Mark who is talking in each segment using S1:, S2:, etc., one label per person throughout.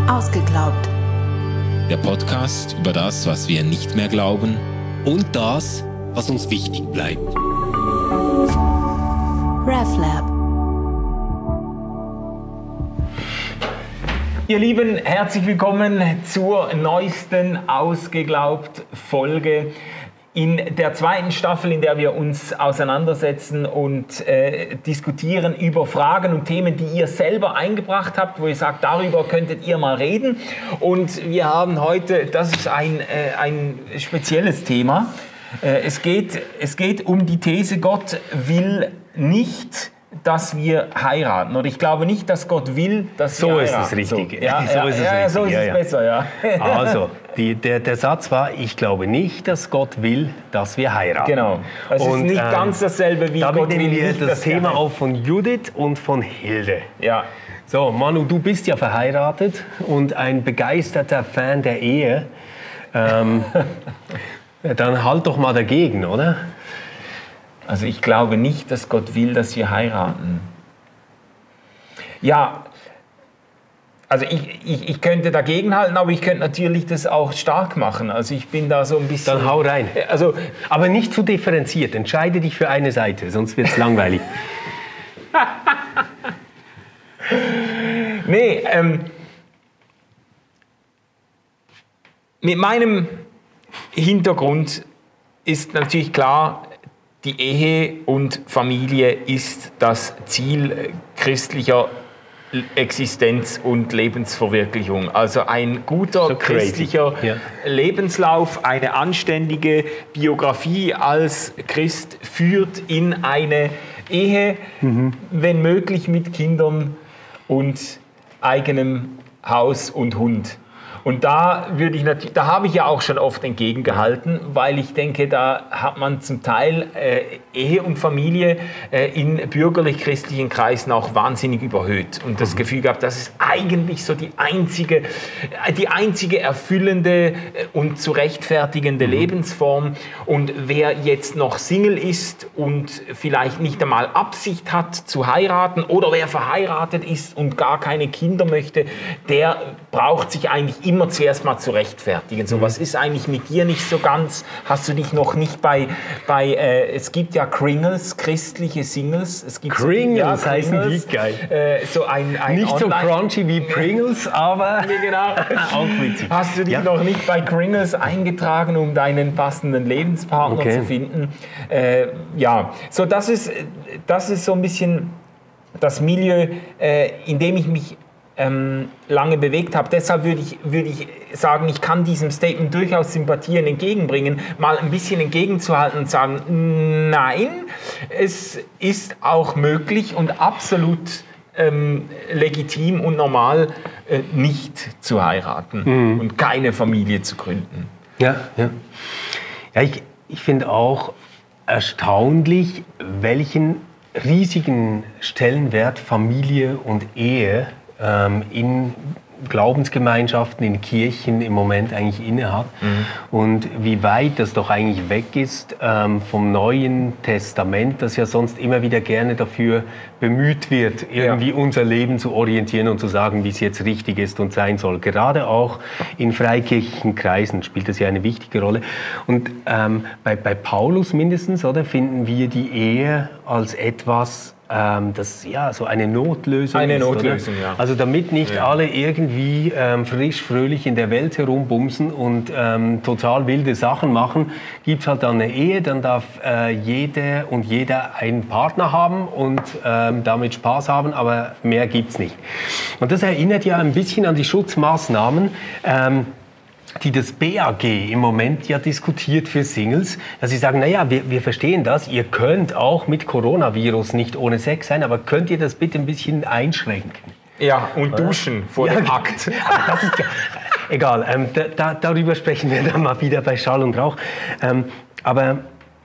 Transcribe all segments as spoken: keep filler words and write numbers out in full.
S1: Ausgeglaubt.
S2: Der Podcast über das, was wir nicht mehr glauben und das, was uns wichtig bleibt.
S1: RefLab.
S3: Ihr Lieben, herzlich willkommen zur neuesten Ausgeglaubt-Folge in der zweiten Staffel, in der wir uns auseinandersetzen und äh, diskutieren über Fragen und Themen, die ihr selber eingebracht habt, wo ihr sagt, darüber könntet ihr mal reden. Und wir haben heute, das ist ein, äh, ein spezielles Thema. Äh, es geht, es geht um die These, Gott will nicht, dass wir heiraten. Oder ich glaube nicht, dass Gott will, dass
S4: so
S3: wir
S4: ist
S3: heiraten.
S4: es richtig.
S3: So, ja,
S4: so
S3: ja,
S4: ist es,
S3: ja,
S4: richtig.
S3: So ist
S4: ja,
S3: es
S4: ja.
S3: besser, ja.
S4: Also, die, der, der Satz war, ich glaube nicht, dass Gott will, dass wir heiraten.
S3: Genau. Es ist nicht
S4: ähm,
S3: ganz dasselbe wie
S4: damit
S3: Gott will
S4: nehmen wir
S3: nicht,
S4: das
S3: dass wir
S4: Thema
S3: heiraten.
S4: auf von Judith und von Hilde.
S3: Ja.
S4: So, Manu, du bist ja verheiratet und ein begeisterter Fan der Ehe. Ähm, dann halt doch mal dagegen, oder?
S3: Also ich glaube nicht, dass Gott will, dass wir heiraten. Ja, also ich, ich, ich könnte dagegenhalten, aber ich könnte natürlich das auch stark machen. Also ich bin da so ein bisschen...
S4: Dann hau rein.
S3: Also,
S4: aber nicht zu differenziert. Entscheide dich für eine Seite, sonst wird es langweilig.
S3: nee, ähm, mit meinem Hintergrund ist natürlich klar, die Ehe und Familie ist das Ziel christlicher Existenz und Lebensverwirklichung. Also ein guter
S4: so
S3: christlicher
S4: ja.
S3: Lebenslauf, eine anständige Biografie als Christ führt in eine Ehe, mhm. wenn möglich mit Kindern und eigenem Haus und Hund. Und da würde ich natürlich, da habe ich ja auch schon oft entgegengehalten, weil ich denke, da hat man zum Teil äh, Ehe und Familie äh, in bürgerlich-christlichen Kreisen auch wahnsinnig überhöht und das Gefühl gehabt, das ist eigentlich so die einzige, äh, die einzige erfüllende äh, und zu rechtfertigende mhm. Lebensform. Und wer jetzt noch Single ist und vielleicht nicht einmal Absicht hat zu heiraten oder wer verheiratet ist und gar keine Kinder möchte, der braucht sich eigentlich immer immer zuerst mal zu rechtfertigen. So, was ist eigentlich mit dir nicht so ganz? Hast du dich noch nicht bei, bei äh, es gibt ja Kringles, christliche Singles. Es gibt
S4: Kringles
S3: so, ja,
S4: heißen die, geil.
S3: Äh, so ein, ein
S4: nicht so crunchy wie Pringles, aber
S3: nee, genau.
S4: auch witzig.
S3: Hast du dich
S4: ja.
S3: noch nicht bei Kringles eingetragen, um deinen passenden Lebenspartner
S4: okay.
S3: zu finden? Äh, ja, so das ist, das ist so ein bisschen das Milieu, äh, in dem ich mich Ähm, lange bewegt habe. Deshalb würde ich, würde ich sagen, ich kann diesem Statement durchaus Sympathien entgegenbringen, mal ein bisschen entgegenzuhalten und sagen, nein, es ist auch möglich und absolut ähm, legitim und normal, äh, nicht zu heiraten mhm. und keine Familie zu gründen.
S4: Ja, ja. ja ich, ich finde auch erstaunlich, welchen riesigen Stellenwert Familie und Ehe in Glaubensgemeinschaften, in Kirchen im Moment eigentlich innehat mhm. und wie weit das doch eigentlich weg ist ähm, vom Neuen Testament, das ja sonst immer wieder gerne dafür bemüht wird, irgendwie ja. unser Leben zu orientieren und zu sagen, wie es jetzt richtig ist und sein soll. Gerade auch in freikirchlichen Kreisen spielt das ja eine wichtige Rolle. Und ähm, bei, bei Paulus mindestens, oder, finden wir die Ehe als etwas, das ja so eine Notlösung
S3: eine
S4: ist.
S3: Notlösung,
S4: oder?
S3: Ja.
S4: Also damit nicht
S3: ja.
S4: alle irgendwie ähm, frisch, fröhlich in der Welt herumbumsen und ähm, total wilde Sachen machen, gibt es halt dann eine Ehe, dann darf äh, jede und jeder einen Partner haben und ähm, damit Spaß haben, aber mehr gibt's nicht. Und das erinnert ja ein bisschen an die Schutzmaßnahmen, ähm, die das B A G im Moment ja diskutiert für Singles, dass sie sagen, naja, wir, wir verstehen das, ihr könnt auch mit Coronavirus nicht ohne Sex sein, aber könnt ihr das bitte ein bisschen einschränken?
S3: Ja, und duschen vor
S4: ja,
S3: dem Akt.
S4: Das ist ja, egal, ähm, da, da, darüber sprechen wir dann mal wieder bei Schall und Rauch. Ähm, aber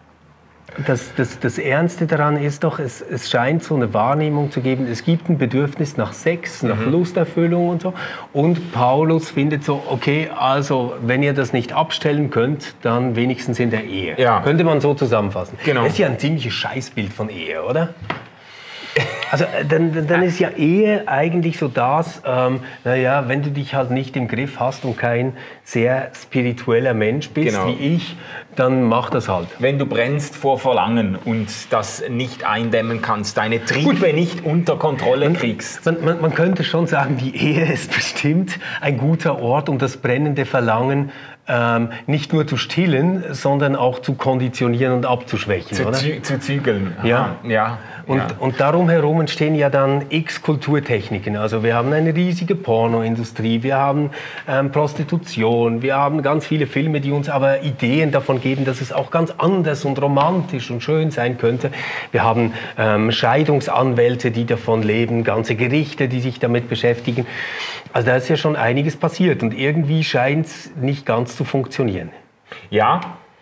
S4: Das, das, das Ernste daran ist doch, es, es scheint so eine Wahrnehmung zu geben, es gibt ein Bedürfnis nach Sex, nach mhm. Lusterfüllung und so. Und Paulus findet so, okay, also wenn ihr das nicht abstellen könnt, dann wenigstens in der Ehe.
S3: Ja.
S4: Könnte man so zusammenfassen.
S3: Genau.
S4: Das ist ja ein ziemliches Scheißbild von Ehe, oder? Also dann, dann ist ja Ehe eigentlich so das, ähm, naja, wenn du dich halt nicht im Griff hast und kein sehr spiritueller Mensch bist,
S3: Genau.
S4: wie ich, dann mach das halt.
S3: Wenn du brennst vor Verlangen und das nicht eindämmen kannst, deine Triebe nicht unter Kontrolle kriegst.
S4: Man, man, man könnte schon sagen, die Ehe ist bestimmt ein guter Ort, um das brennende Verlangen ähm, nicht nur zu stillen, sondern auch zu konditionieren und abzuschwächen,
S3: Zu,
S4: oder?
S3: zü zu zügeln. Aha.
S4: Ja.
S3: ja.
S4: Und,
S3: ja.
S4: und darum herum entstehen ja dann x Kulturtechniken. Also wir haben eine riesige Pornoindustrie, wir haben ähm, Prostitution, wir haben ganz viele Filme, die uns aber Ideen davon geben, dass es auch ganz anders und romantisch und schön sein könnte. Wir haben ähm, Scheidungsanwälte, die davon leben, ganze Gerichte, die sich damit beschäftigen. Also da ist ja schon einiges passiert und irgendwie scheint es nicht ganz zu funktionieren.
S3: Ja,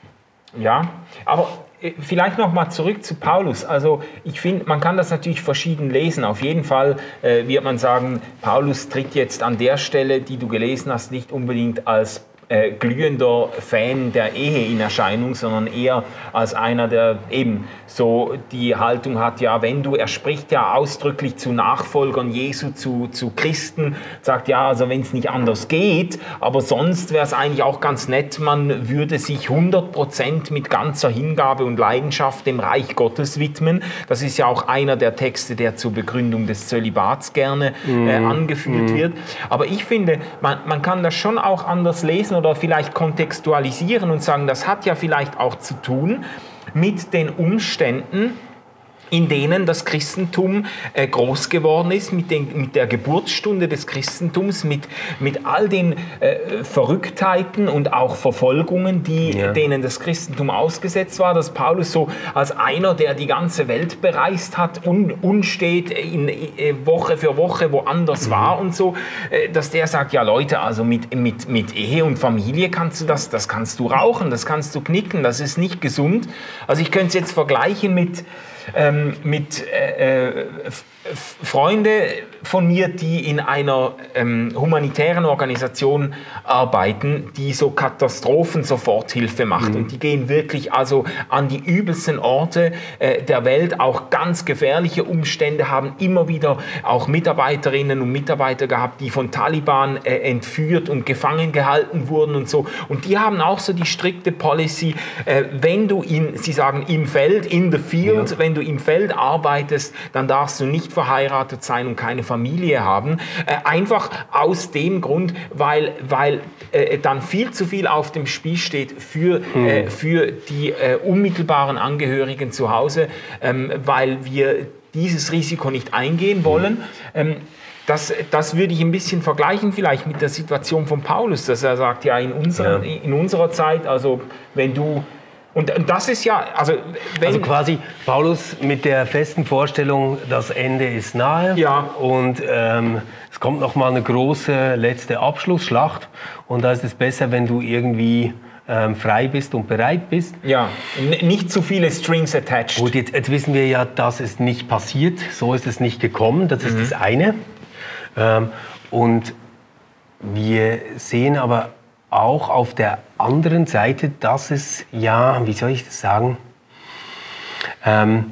S3: ja, aber vielleicht noch mal zurück zu Paulus. Also ich finde, man kann das natürlich verschieden lesen. Auf jeden Fall äh, wird man sagen, Paulus tritt jetzt an der Stelle, die du gelesen hast, nicht unbedingt als äh, glühender Fan der Ehe in Erscheinung, sondern eher als einer, der eben so die Haltung hat, ja, wenn du, er spricht ja ausdrücklich zu Nachfolgern Jesu, zu, zu Christen, sagt, ja, also wenn es nicht anders geht, aber sonst wäre es eigentlich auch ganz nett, man würde sich hundert Prozent mit ganzer Hingabe und Leidenschaft dem Reich Gottes widmen. Das ist ja auch einer der Texte, der zur Begründung des Zölibats gerne äh, angeführt mm. wird. Aber ich finde, man, man kann das schon auch anders lesen oder vielleicht kontextualisieren und sagen, das hat ja vielleicht auch zu tun mit den Umständen, in denen das Christentum äh, groß geworden ist, mit, den, mit der Geburtsstunde des Christentums, mit, mit all den äh, Verrücktheiten und auch Verfolgungen, die, ja. denen das Christentum ausgesetzt war, dass Paulus so als einer, der die ganze Welt bereist hat, un, unstet in, äh, Woche für Woche woanders mhm. war und so, äh, dass der sagt, ja Leute, also mit, mit, mit Ehe und Familie kannst du das, das kannst du rauchen, das kannst du knicken, das ist nicht gesund. Also ich könnte es jetzt vergleichen mit Ähm, mit äh, äh, Freunde von mir, die in einer ähm, humanitären Organisation arbeiten, die so Katastrophen-Soforthilfe macht. Mhm. Und die gehen wirklich also an die übelsten Orte äh, der Welt, auch ganz gefährliche Umstände, haben immer wieder auch Mitarbeiterinnen und Mitarbeiter gehabt, die von Taliban äh, entführt und gefangen gehalten wurden und so. Und die haben auch so die strikte Policy, äh, wenn du in, sie sagen im Feld, in the field, ja. wenn du im Feld arbeitest, dann darfst du nicht verheiratet sein und keine Familie haben. Äh, einfach aus dem Grund, weil, weil äh, dann viel zu viel auf dem Spiel steht für, mhm. äh, für die äh, unmittelbaren Angehörigen zu Hause, ähm, weil wir dieses Risiko nicht eingehen wollen. Ähm, Das, das würde ich ein bisschen vergleichen vielleicht mit der Situation von Paulus, dass er sagt, ja, in unserer, ja. in unserer Zeit, also wenn du Und, und das ist ja, also wenn...
S4: Also quasi Paulus mit der festen Vorstellung, das Ende ist nahe
S3: ja.
S4: und ähm, es kommt noch mal eine große letzte Abschlussschlacht und da ist es besser, wenn du irgendwie ähm, frei bist und bereit bist.
S3: Ja, N- nicht zu viele Strings attached.
S4: Gut, jetzt, jetzt wissen wir ja, dass es nicht passiert, so ist es nicht gekommen, das ist mhm. das eine. Ähm, und wir sehen aber auch auf der anderen Seite, dass es, ja, wie soll ich das sagen, ähm,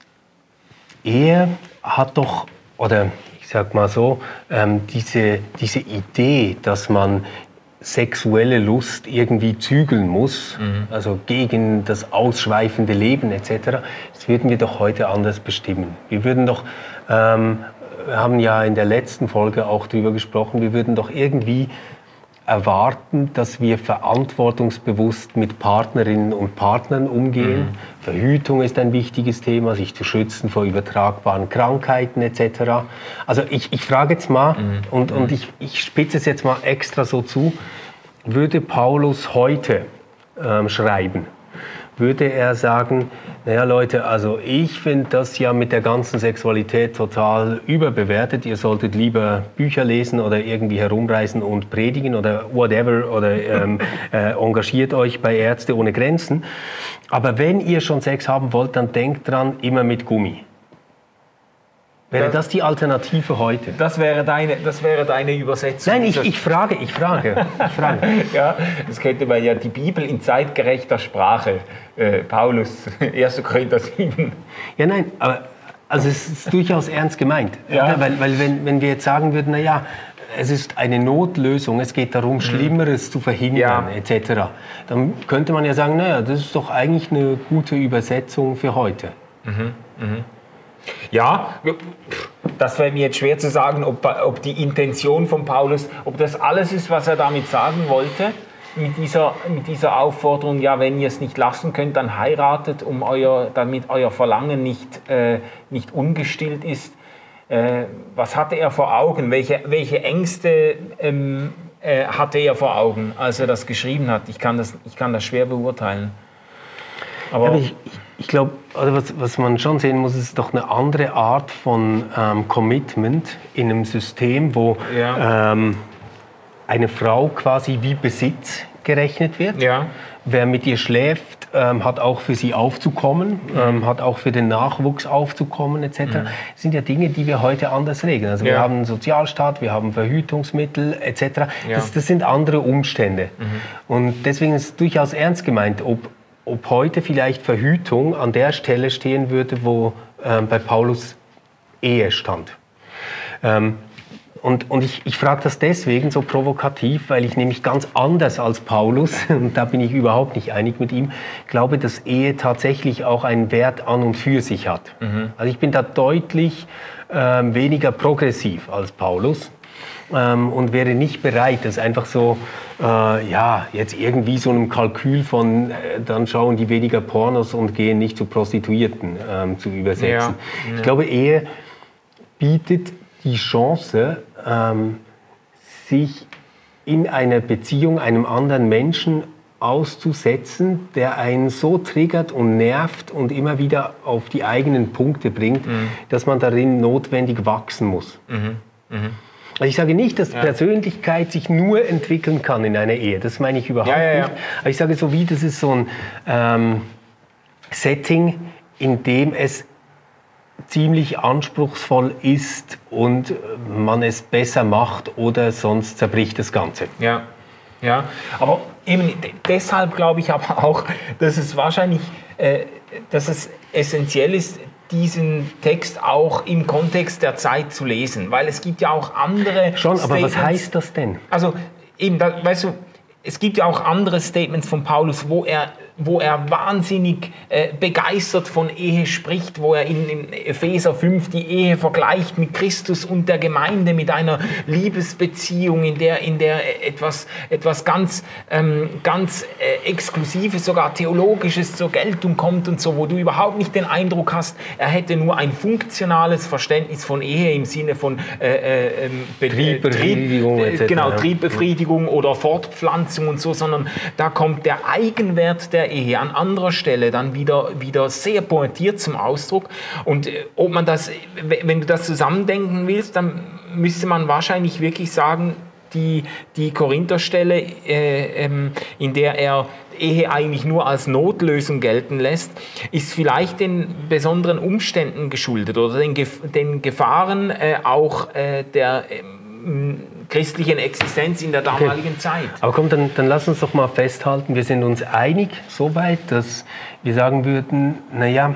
S4: er hat doch, oder ich sag mal so, ähm, diese, diese Idee, dass man sexuelle Lust irgendwie zügeln muss, mhm. also gegen das ausschweifende Leben et cetera, das würden wir doch heute anders bestimmen. Wir würden doch, ähm, wir haben ja in der letzten Folge auch darüber gesprochen, wir würden doch irgendwie erwarten, dass wir verantwortungsbewusst mit Partnerinnen und Partnern umgehen. Mhm. Verhütung ist ein wichtiges Thema, sich zu schützen vor übertragbaren Krankheiten et cetera. Also ich, ich frage jetzt mal, mhm. und, und ich, ich spitze es jetzt mal extra so zu, würde Paulus heute ähm, schreiben, würde er sagen, naja Leute, also ich finde das ja mit der ganzen Sexualität total überbewertet. Ihr solltet lieber Bücher lesen oder irgendwie herumreisen und predigen oder whatever oder ähm, äh, engagiert euch bei Ärzte ohne Grenzen. Aber wenn ihr schon Sex haben wollt, dann denkt dran, immer mit Gummi. Wäre das, das die Alternative heute?
S3: Das wäre deine, das wäre deine Übersetzung.
S4: Nein, ich, ich frage, ich frage. Ich frage.
S3: Ja, das könnte man ja die Bibel in zeitgerechter Sprache, äh, Paulus, erster Korinther sieben.
S4: Ja, nein, aber Also es ist durchaus ernst gemeint.
S3: Ja.
S4: Oder? Weil, weil wenn, wenn wir jetzt sagen würden, naja, es ist eine Notlösung, es geht darum, Schlimmeres zu verhindern,
S3: Ja.
S4: et cetera, dann könnte man ja sagen, naja, das ist doch eigentlich eine gute Übersetzung für heute.
S3: Ja, das wäre mir jetzt schwer zu sagen, ob, ob die Intention von Paulus, ob das alles ist, was er damit sagen wollte, mit dieser, mit dieser Aufforderung, ja, wenn ihr es nicht lassen könnt, dann heiratet, um euer, damit euer Verlangen nicht, äh, nicht ungestillt ist. Äh, was hatte er vor Augen? Welche, welche Ängste ähm, äh, hatte er vor Augen, als er das geschrieben hat? Ich kann das, ich kann das schwer beurteilen. Aber,
S4: Ja, aber ich, ich glaube, was, was man schon sehen muss, ist doch eine andere Art von ähm, Commitment in einem System, wo
S3: Ja.
S4: ähm, eine Frau quasi wie Besitz gerechnet wird.
S3: ja,
S4: Wer mit ihr schläft, ähm, hat auch für sie aufzukommen, ähm, hat auch für den Nachwuchs aufzukommen et cetera. Das sind ja Dinge, die wir heute anders regeln. Also wir
S3: Ja.
S4: haben einen Sozialstaat, wir haben Verhütungsmittel et cetera.
S3: Ja.
S4: Das, das sind andere Umstände. Und deswegen ist es durchaus ernst gemeint, ob, ob heute vielleicht Verhütung an der Stelle stehen würde, wo ähm, bei Paulus Ehe stand. Ähm, Und, und ich, ich frage das deswegen so provokativ, weil ich nämlich ganz anders als Paulus, und da bin ich überhaupt nicht einig mit ihm, glaube, dass Ehe tatsächlich auch einen Wert an und für sich hat. Mhm. Also ich bin da deutlich ähm, weniger progressiv als Paulus ähm, und wäre nicht bereit, das einfach so, äh, ja, jetzt irgendwie so einem Kalkül von, äh, dann schauen die weniger Pornos und gehen nicht zu Prostituierten ähm, zu übersetzen.
S3: Ja. Ja.
S4: Ich glaube, Ehe bietet die Chance, ähm, sich in einer Beziehung einem anderen Menschen auszusetzen, der einen so triggert und nervt und immer wieder auf die eigenen Punkte bringt, mhm. dass man darin notwendig wachsen muss. Mhm. Mhm. Also ich sage nicht, dass ja. Persönlichkeit sich nur entwickeln kann in einer Ehe. Das meine ich überhaupt
S3: ja, ja, ja.
S4: nicht. Aber ich sage so wie, das ist so ein ähm, Setting, in dem es ziemlich anspruchsvoll ist und man es besser macht oder sonst zerbricht das Ganze.
S3: Ja, ja. Aber eben deshalb glaube ich aber auch, dass es wahrscheinlich, äh, dass es essentiell ist, diesen Text auch im Kontext der Zeit zu lesen, weil es gibt ja auch andere
S4: Schon, aber
S3: Statements.
S4: Was heißt das denn?
S3: Also eben, da, weißt du, es gibt ja auch andere Statements von Paulus, wo er, wo er wahnsinnig äh, begeistert von Ehe spricht, wo er in, in Epheser fünf die Ehe vergleicht mit Christus und der Gemeinde, mit einer Liebesbeziehung, in der, in der etwas, etwas ganz, ähm, ganz äh, Exklusives, sogar Theologisches zur Geltung kommt und so, wo du überhaupt nicht den Eindruck hast, er hätte nur ein funktionales Verständnis von Ehe im Sinne von äh, äh, Be-
S4: Triebbefriedigung
S3: Trieb,
S4: et cetera.
S3: Genau, Triebbefriedigung oder Fortpflanzung und so, sondern da kommt der Eigenwert der Ehe an anderer Stelle dann wieder, wieder sehr pointiert zum Ausdruck. Und äh, ob man das, wenn du das zusammendenken willst, dann müsste man wahrscheinlich wirklich sagen, die, die Korintherstelle, äh, ähm, in der er Ehe eigentlich nur als Notlösung gelten lässt, ist vielleicht den besonderen Umständen geschuldet oder den, Gef- den Gefahren äh, auch äh, der äh, christlichen Existenz in der damaligen
S4: Okay.
S3: Zeit.
S4: Aber komm, dann, dann lass uns doch mal festhalten, wir sind uns einig soweit, dass wir sagen würden, naja,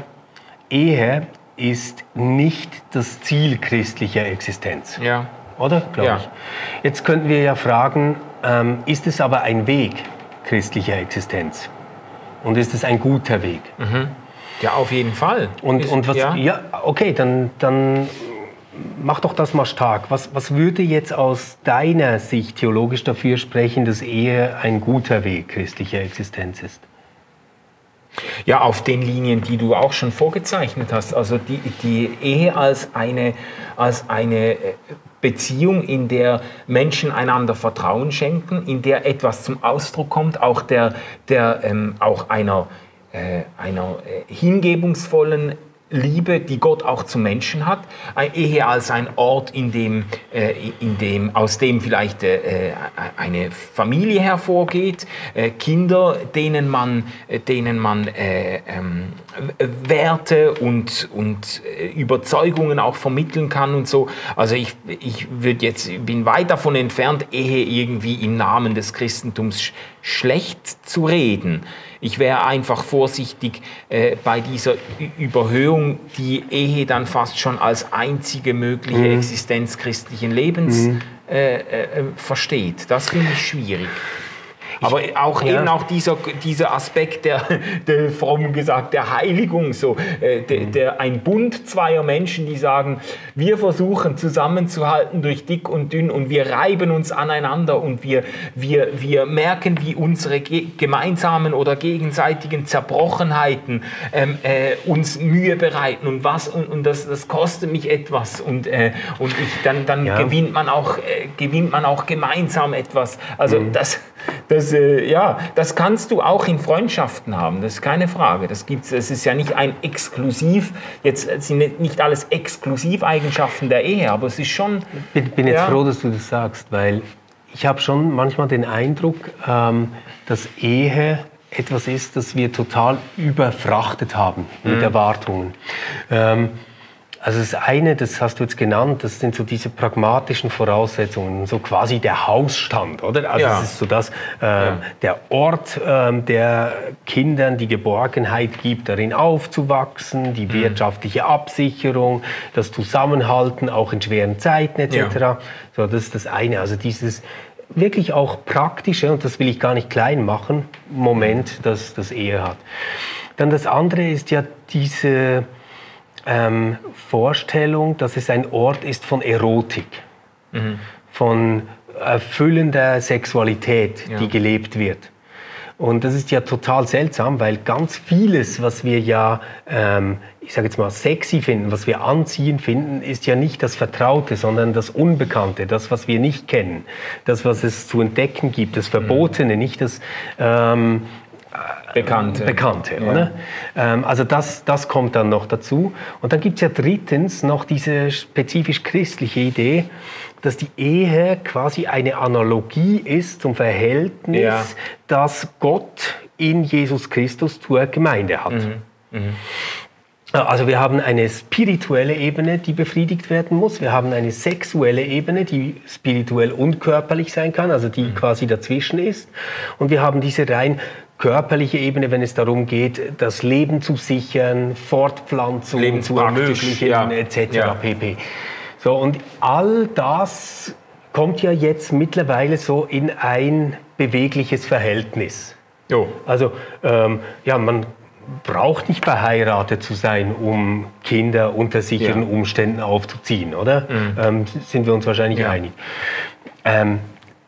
S4: Ehe ist nicht das Ziel christlicher Existenz.
S3: Ja.
S4: Oder? Glaube
S3: Ja.
S4: ich. Jetzt könnten wir ja fragen, ähm, ist es aber ein Weg christlicher Existenz? Und ist es ein guter Weg?
S3: Mhm. Ja, auf jeden Fall.
S4: Und,
S3: Ist-
S4: und was,
S3: ja.
S4: ja, okay, dann, dann mach doch das mal stark. Was, was würde jetzt aus deiner Sicht theologisch dafür sprechen, dass Ehe ein guter Weg christlicher Existenz ist?
S3: Ja, auf den Linien, die du auch schon vorgezeichnet hast. Also die, die Ehe als eine, als eine Beziehung, in der Menschen einander Vertrauen schenken, in der etwas zum Ausdruck kommt, auch, der, der, ähm, auch einer, äh, einer äh, hingebungsvollen Liebe, die Gott auch zum Menschen hat. Eine Ehe als ein Ort, in dem, äh, in dem, aus dem vielleicht äh, eine Familie hervorgeht, äh, Kinder, denen man, denen man äh, ähm, Werte und, und Überzeugungen auch vermitteln kann und so. Also ich, ich würd jetzt, bin weit davon entfernt, Ehe irgendwie im Namen des Christentums schlecht zu reden. Ich wäre einfach vorsichtig äh, bei dieser Ü- Überhöhung, die Ehe dann fast schon als einzige mögliche
S4: Mhm.
S3: Existenz christlichen Lebens
S4: Mhm.
S3: äh, äh, versteht. Das finde ich schwierig. Aber auch
S4: ja.
S3: eben auch dieser, dieser Aspekt der, der fromm gesagt, der Heiligung, so, äh, der, der, ein Bund zweier Menschen, die sagen, wir versuchen zusammenzuhalten durch dick und dünn und wir reiben uns aneinander und wir, wir, wir merken, wie unsere ge- gemeinsamen oder gegenseitigen Zerbrochenheiten ähm, äh, uns Mühe bereiten und was und, und das, das kostet mich etwas und, äh, und ich, dann, dann
S4: Ja.
S3: gewinnt man auch, äh, gewinnt man auch gemeinsam etwas. Also mhm. das, das äh, ja, das kannst du auch in Freundschaften haben, das ist keine Frage. Das gibt's, es ist ja nicht ein Exklusiv, jetzt sind nicht alles Exklusiveigenschaften der Ehe, aber es ist schon...
S4: Ich bin, bin jetzt
S3: ja.
S4: froh, dass du das sagst, weil ich habe schon manchmal den Eindruck, ähm, dass Ehe etwas ist, das wir total überfrachtet haben mit
S3: Mhm.
S4: Erwartungen. Ähm, Also das eine, das hast du jetzt genannt, das sind so diese pragmatischen Voraussetzungen, so quasi der Hausstand, oder? Also
S3: Ja.
S4: es ist so das, äh,
S3: Ja.
S4: der Ort, äh, der Kindern die Geborgenheit gibt, darin aufzuwachsen, die wirtschaftliche Absicherung, das Zusammenhalten, auch in schweren Zeiten et cetera. So, das ist das eine. Also dieses wirklich auch praktische, und das will ich gar nicht klein machen, Moment, das das Ehe hat. Dann das andere ist ja diese Ähm, Vorstellung, dass es ein Ort ist von Erotik, mhm. von erfüllender Sexualität,
S3: Ja.
S4: die gelebt wird. Und das ist ja total seltsam, weil ganz vieles, was wir ja, ähm, ich sage jetzt mal, sexy finden, was wir anziehen finden, ist ja nicht das Vertraute, sondern das Unbekannte, das, was wir nicht kennen, das, was es zu entdecken gibt, das Verbotene, mhm. nicht das... Ähm,
S3: Bekannte.
S4: Bekannte,
S3: Ja.
S4: oder? Ähm, also das, das kommt dann noch dazu. Und dann gibt es ja drittens noch diese spezifisch christliche Idee, dass die Ehe quasi eine Analogie ist zum Verhältnis,
S3: Ja.
S4: das Gott in Jesus Christus zur Gemeinde hat.
S3: Mhm. Mhm.
S4: Also wir haben eine spirituelle Ebene, die befriedigt werden muss. Wir haben eine sexuelle Ebene, die spirituell und körperlich sein kann, also die mhm. quasi dazwischen ist. Und wir haben diese rein körperliche Ebene, wenn es darum geht, das Leben zu sichern, Fortpflanzung zu ermöglichen,
S3: ja.
S4: et cetera
S3: Ja.
S4: pp. So, und all das kommt ja jetzt mittlerweile so in ein bewegliches Verhältnis.
S3: Jo.
S4: Also ähm, ja, man braucht nicht verheiratet zu sein, um Kinder unter sicheren ja. Umständen aufzuziehen, oder? Mhm. Ähm, sind wir uns wahrscheinlich ja. einig. Ähm,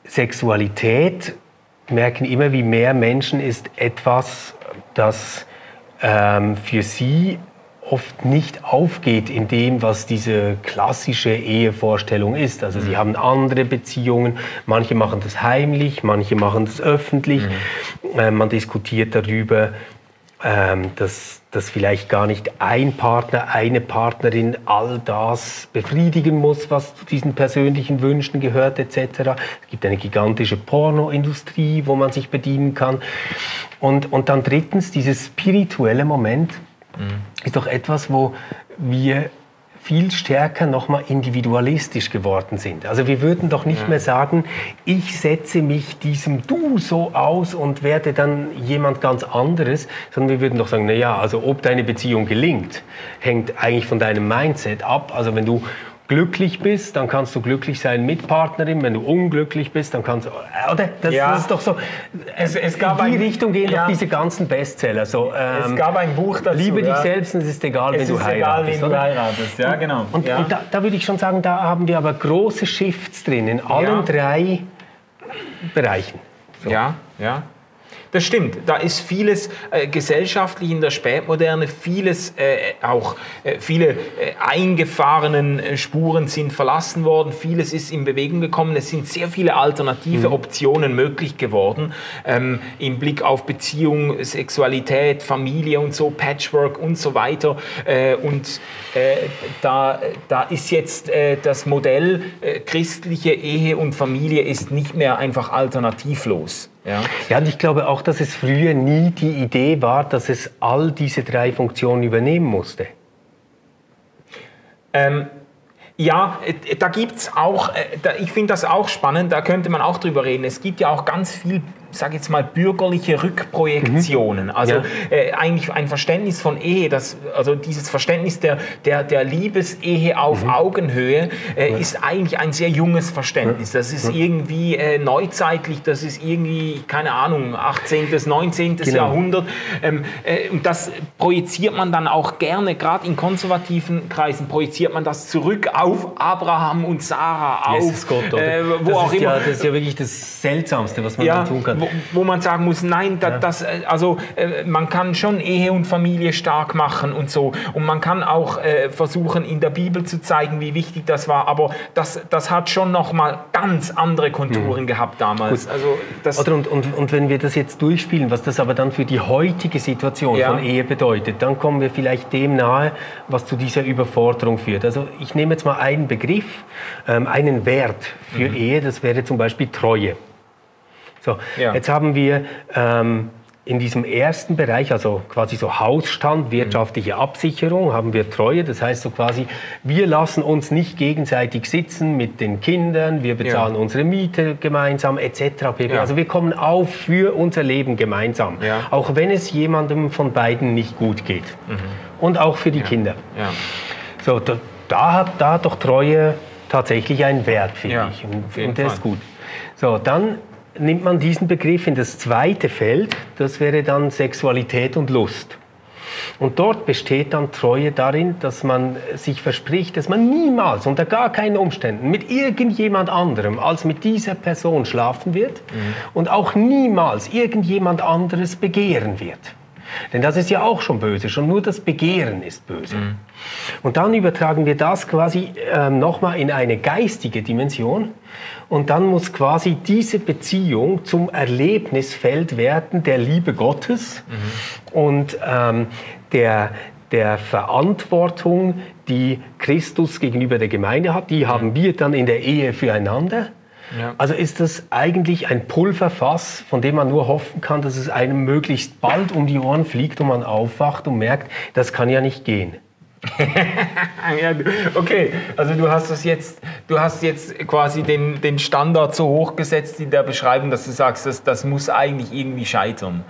S4: Sexualität, merken immer wie mehr Menschen, ist etwas, das ähm, für sie oft nicht aufgeht in dem, was diese klassische Ehevorstellung ist. Also mhm. sie haben andere Beziehungen, manche machen das heimlich, manche machen das öffentlich. Mhm. Äh, man diskutiert darüber, ähm, dass, dass vielleicht gar nicht ein Partner, eine Partnerin all das befriedigen muss, was zu diesen persönlichen Wünschen gehört et cetera. Es gibt eine gigantische Pornoindustrie, wo man sich bedienen kann. Und, und dann drittens, dieses spirituelle Moment mhm. ist doch etwas, wo wir viel stärker nochmal individualistisch geworden sind. Also wir würden doch nicht ja. mehr sagen, ich setze mich diesem Du so aus und werde dann jemand ganz anderes, sondern wir würden doch sagen, naja, also ob deine Beziehung gelingt, hängt eigentlich von deinem Mindset ab. Also wenn du glücklich bist, dann kannst du glücklich sein mit Partnerin. Wenn du unglücklich bist, dann kannst du... Oder? Das,
S3: ja.
S4: das ist doch so...
S3: Es, es gab
S4: in die
S3: ein,
S4: Richtung gehen
S3: ja.
S4: doch diese ganzen Bestseller. So, ähm,
S3: es gab ein Buch dazu.
S4: Liebe
S3: ja.
S4: dich selbst und es ist egal,
S3: es
S4: wenn du
S3: ist
S4: heiratest.
S3: Egal, wen
S4: oder?
S3: du heiratest. Ja, genau.
S4: Und,
S3: ja.
S4: und da, da würde ich schon sagen, da haben wir aber große Shifts drin, in allen
S3: ja.
S4: drei Bereichen. So.
S3: Ja, ja. Das stimmt, da ist vieles äh, gesellschaftlich in der Spätmoderne, vieles äh, auch, äh, viele äh, eingefahrenen äh, Spuren sind verlassen worden, vieles ist in Bewegung gekommen, es sind sehr viele alternative mhm. Optionen möglich geworden, ähm, im Blick auf Beziehung, Sexualität, Familie und so, Patchwork und so weiter. Äh, und äh, da, da ist jetzt äh, das Modell äh, christliche Ehe und Familie ist nicht mehr einfach alternativlos. Ja.
S4: ja, und ich glaube auch, dass es früher nie die Idee war, dass es all diese drei Funktionen übernehmen musste.
S3: Ähm, ja, da gibt es auch, äh, da, ich finde das auch spannend, da könnte man auch drüber reden. Es gibt ja auch ganz viel sage jetzt mal, bürgerliche Rückprojektionen. Mhm. Also ja. äh, eigentlich ein Verständnis von Ehe, das, also dieses Verständnis der, der, der Liebesehe auf mhm. Augenhöhe äh, ja. ist eigentlich ein sehr junges Verständnis. Das ist ja. irgendwie äh, neuzeitlich, das ist irgendwie, keine Ahnung, achtzehnten., neunzehnten. Genau. Jahrhundert. Ähm, äh, und das projiziert man dann auch gerne, gerade in konservativen Kreisen, projiziert man das zurück auf Abraham und Sarah, auf
S4: Gott,
S3: äh, wo
S4: das
S3: auch
S4: ist
S3: immer.
S4: Ja, das ist ja wirklich das Seltsamste, was man ja, tun kann.
S3: Wo, wo man sagen muss, nein, da, ja. das, also äh, man kann schon Ehe und Familie stark machen und so. Und man kann auch äh, versuchen, in der Bibel zu zeigen, wie wichtig das war. Aber das, das hat schon noch mal ganz andere Konturen mhm. gehabt damals. Also das
S4: Oder und, und, und wenn wir das jetzt durchspielen, was das aber dann für die heutige Situation ja. von Ehe bedeutet, dann kommen wir vielleicht dem nahe, was zu dieser Überforderung führt. Also ich nehme jetzt mal einen Begriff, ähm, einen Wert für mhm. Ehe, das wäre zum Beispiel Treue. So, ja. Jetzt haben wir ähm, in diesem ersten Bereich, also quasi so Hausstand, wirtschaftliche Absicherung, haben wir Treue. Das heißt so quasi, wir lassen uns nicht gegenseitig sitzen mit den Kindern, wir bezahlen ja. unsere Miete gemeinsam et cetera pp. Ja. Also wir kommen auf für unser Leben gemeinsam, ja. auch wenn es jemandem von beiden nicht gut geht. Mhm. Und auch für die ja. Kinder. Ja. So, da, da, hat, da hat doch Treue tatsächlich einen Wert, finde ja, ich. Und, und der ist gut. So, dann nimmt man diesen Begriff in das zweite Feld, das wäre dann Sexualität und Lust. Und dort besteht dann Treue darin, dass man sich verspricht, dass man niemals, unter gar keinen Umständen, mit irgendjemand anderem als mit dieser Person schlafen wird mhm. und auch niemals irgendjemand anderes begehren wird. Denn das ist ja auch schon böse, schon nur das Begehren ist böse. Mhm. Und dann übertragen wir das quasi äh, nochmal in eine geistige Dimension und dann muss quasi diese Beziehung zum Erlebnisfeld werden der Liebe Gottes mhm. und ähm, der, der Verantwortung, die Christus gegenüber der Gemeinde hat, die mhm. haben wir dann in der Ehe füreinander. Ja. Also ist das eigentlich ein Pulverfass, von dem man nur hoffen kann, dass es einem möglichst bald um die Ohren fliegt und man aufwacht und merkt, das kann ja nicht gehen.
S3: Ja, okay, also du hast das jetzt, du hast jetzt quasi den, den Standard so hoch gesetzt in der Beschreibung, dass du sagst, das, das muss eigentlich irgendwie scheitern.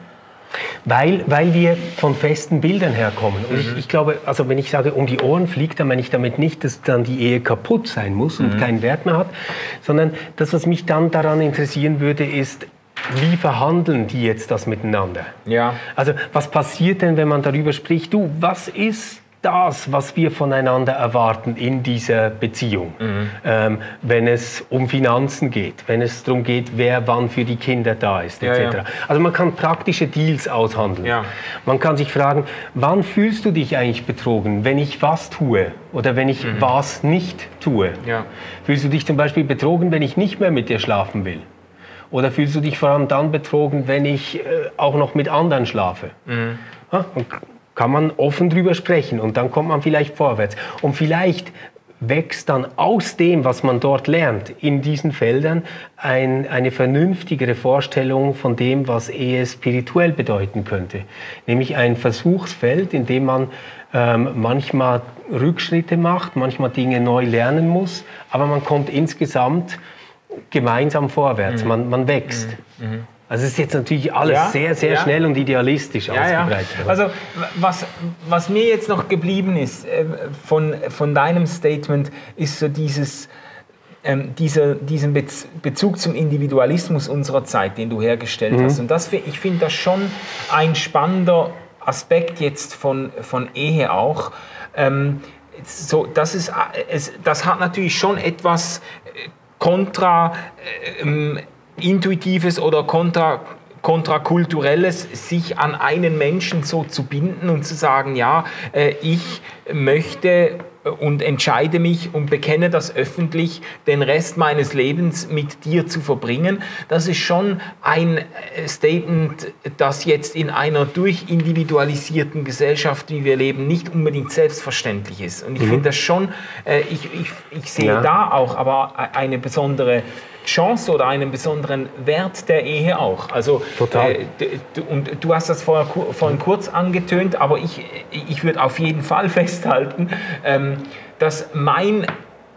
S4: Weil, weil wir von festen Bildern herkommen. Und mhm. ich, ich glaube, also wenn ich sage, um die Ohren fliegt, dann meine ich damit nicht, dass dann die Ehe kaputt sein muss und mhm. keinen Wert mehr hat, sondern das, was mich dann daran interessieren würde, ist, wie verhandeln die jetzt das miteinander? Ja. Also was passiert denn, wenn man darüber spricht, du, was ist das, was wir voneinander erwarten in dieser Beziehung, mhm. ähm, wenn es um Finanzen geht, wenn es darum geht, wer wann für die Kinder da ist, et cetera. Ja, ja. Also man kann praktische Deals aushandeln. Ja. Man kann sich fragen, wann fühlst du dich eigentlich betrogen, wenn ich was tue oder wenn ich mhm. was nicht tue? Ja. Fühlst du dich zum Beispiel betrogen, wenn ich nicht mehr mit dir schlafen will? Oder fühlst du dich vor allem dann betrogen, wenn ich äh, auch noch mit anderen schlafe? Mhm. Ja, und kann man offen drüber sprechen und dann kommt man vielleicht vorwärts. Und vielleicht wächst dann aus dem, was man dort lernt, in diesen Feldern, ein, eine vernünftigere Vorstellung von dem, was Ehe spirituell bedeuten könnte. Nämlich ein Versuchsfeld, in dem man ähm, manchmal Rückschritte macht, manchmal Dinge neu lernen muss, aber man kommt insgesamt gemeinsam vorwärts, mhm. man, man wächst. Mhm. Also es ist jetzt natürlich alles ja, sehr, sehr ja. schnell und idealistisch ja, ausgebreitet.
S3: Ja. Also was, was mir jetzt noch geblieben ist äh, von, von deinem Statement, ist so dieses, ähm, dieser, diesen Bezug zum Individualismus unserer Zeit, den du hergestellt mhm. hast. Und das, ich finde das schon ein spannender Aspekt jetzt von, von Ehe auch. Ähm, so, das, ist, es, das hat natürlich schon etwas kontra... Ähm, Intuitives oder kontra, kontrakulturelles, sich an einen Menschen so zu binden und zu sagen, ja, äh, ich möchte und entscheide mich und bekenne das öffentlich, den Rest meines Lebens mit dir zu verbringen. Das ist schon ein Statement, das jetzt in einer durchindividualisierten Gesellschaft, wie wir leben, nicht unbedingt selbstverständlich ist. Und ich mhm. finde das schon, äh, ich, ich, ich sehe ja. da auch aber eine besondere Chance oder einen besonderen Wert der Ehe auch. Also, Total. Äh, d- und du hast das vorher, vorhin kurz angetönt, aber ich, ich würde auf jeden Fall festhalten, ähm, dass mein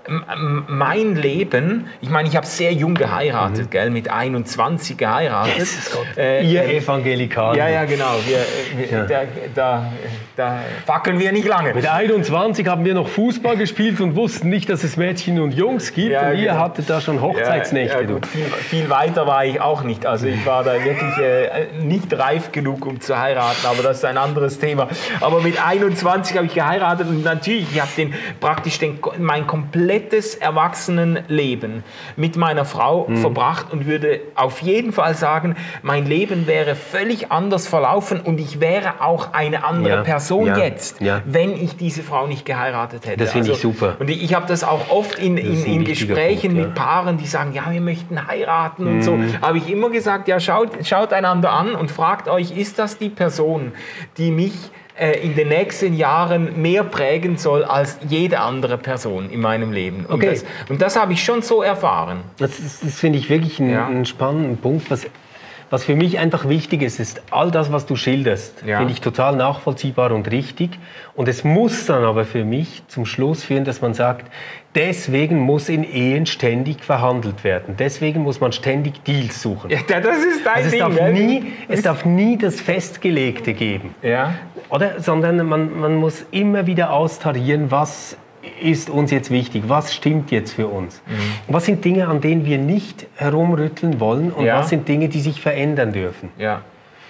S3: mein Leben, ich meine, ich habe sehr jung geheiratet, mhm. gell, mit einundzwanzig geheiratet.
S4: Yes, äh, Ihr äh, Evangelikalen.
S3: Ja, ja, genau. Wir, wir, ja. Da, da, da fackeln wir nicht lange.
S4: Mit einundzwanzig haben wir noch Fußball gespielt und wussten nicht, dass es Mädchen und Jungs gibt. Ja, und ihr genau. hattet da schon Hochzeitsnächte. Ja, ja, gut,
S3: viel, viel weiter war ich auch nicht. Also ich war da wirklich äh, nicht reif genug, um zu heiraten, aber das ist ein anderes Thema. Aber mit einundzwanzig habe ich geheiratet und natürlich, ich habe den, praktisch den, mein komplettes Erwachsenenleben mit meiner Frau mhm. verbracht und würde auf jeden Fall sagen, mein Leben wäre völlig anders verlaufen und ich wäre auch eine andere ja. Person ja. jetzt, ja. wenn ich diese Frau nicht geheiratet hätte.
S4: Das finde
S3: also,
S4: ich super.
S3: Und ich, ich habe das auch oft in, in, in Gesprächen Punkt, mit ja. Paaren, die sagen, ja, wir möchten heiraten mhm. und so, habe ich immer gesagt, ja, schaut, schaut einander an und fragt euch, ist das die Person, die mich in den nächsten Jahren mehr prägen soll als jede andere Person in meinem Leben. Und,
S4: okay.
S3: das, und das habe ich schon so erfahren.
S4: Das, das finde ich wirklich einen, ja. einen spannenden Punkt. Was, was für mich einfach wichtig ist, ist all das, was du schilderst, ja. finde ich total nachvollziehbar und richtig. Und es muss dann aber für mich zum Schluss führen, dass man sagt, deswegen muss in Ehen ständig verhandelt werden. Deswegen muss man ständig Deals suchen.
S3: Ja, das ist dein
S4: also es
S3: Ding.
S4: Darf nie, es darf nie das Festgelegte geben.
S3: Ja.
S4: Oder? Sondern man, man muss immer wieder austarieren, was ist uns jetzt wichtig, was stimmt jetzt für uns. Mhm. Was sind Dinge, an denen wir nicht herumrütteln wollen und ja. was sind Dinge, die sich verändern dürfen.
S3: Ja.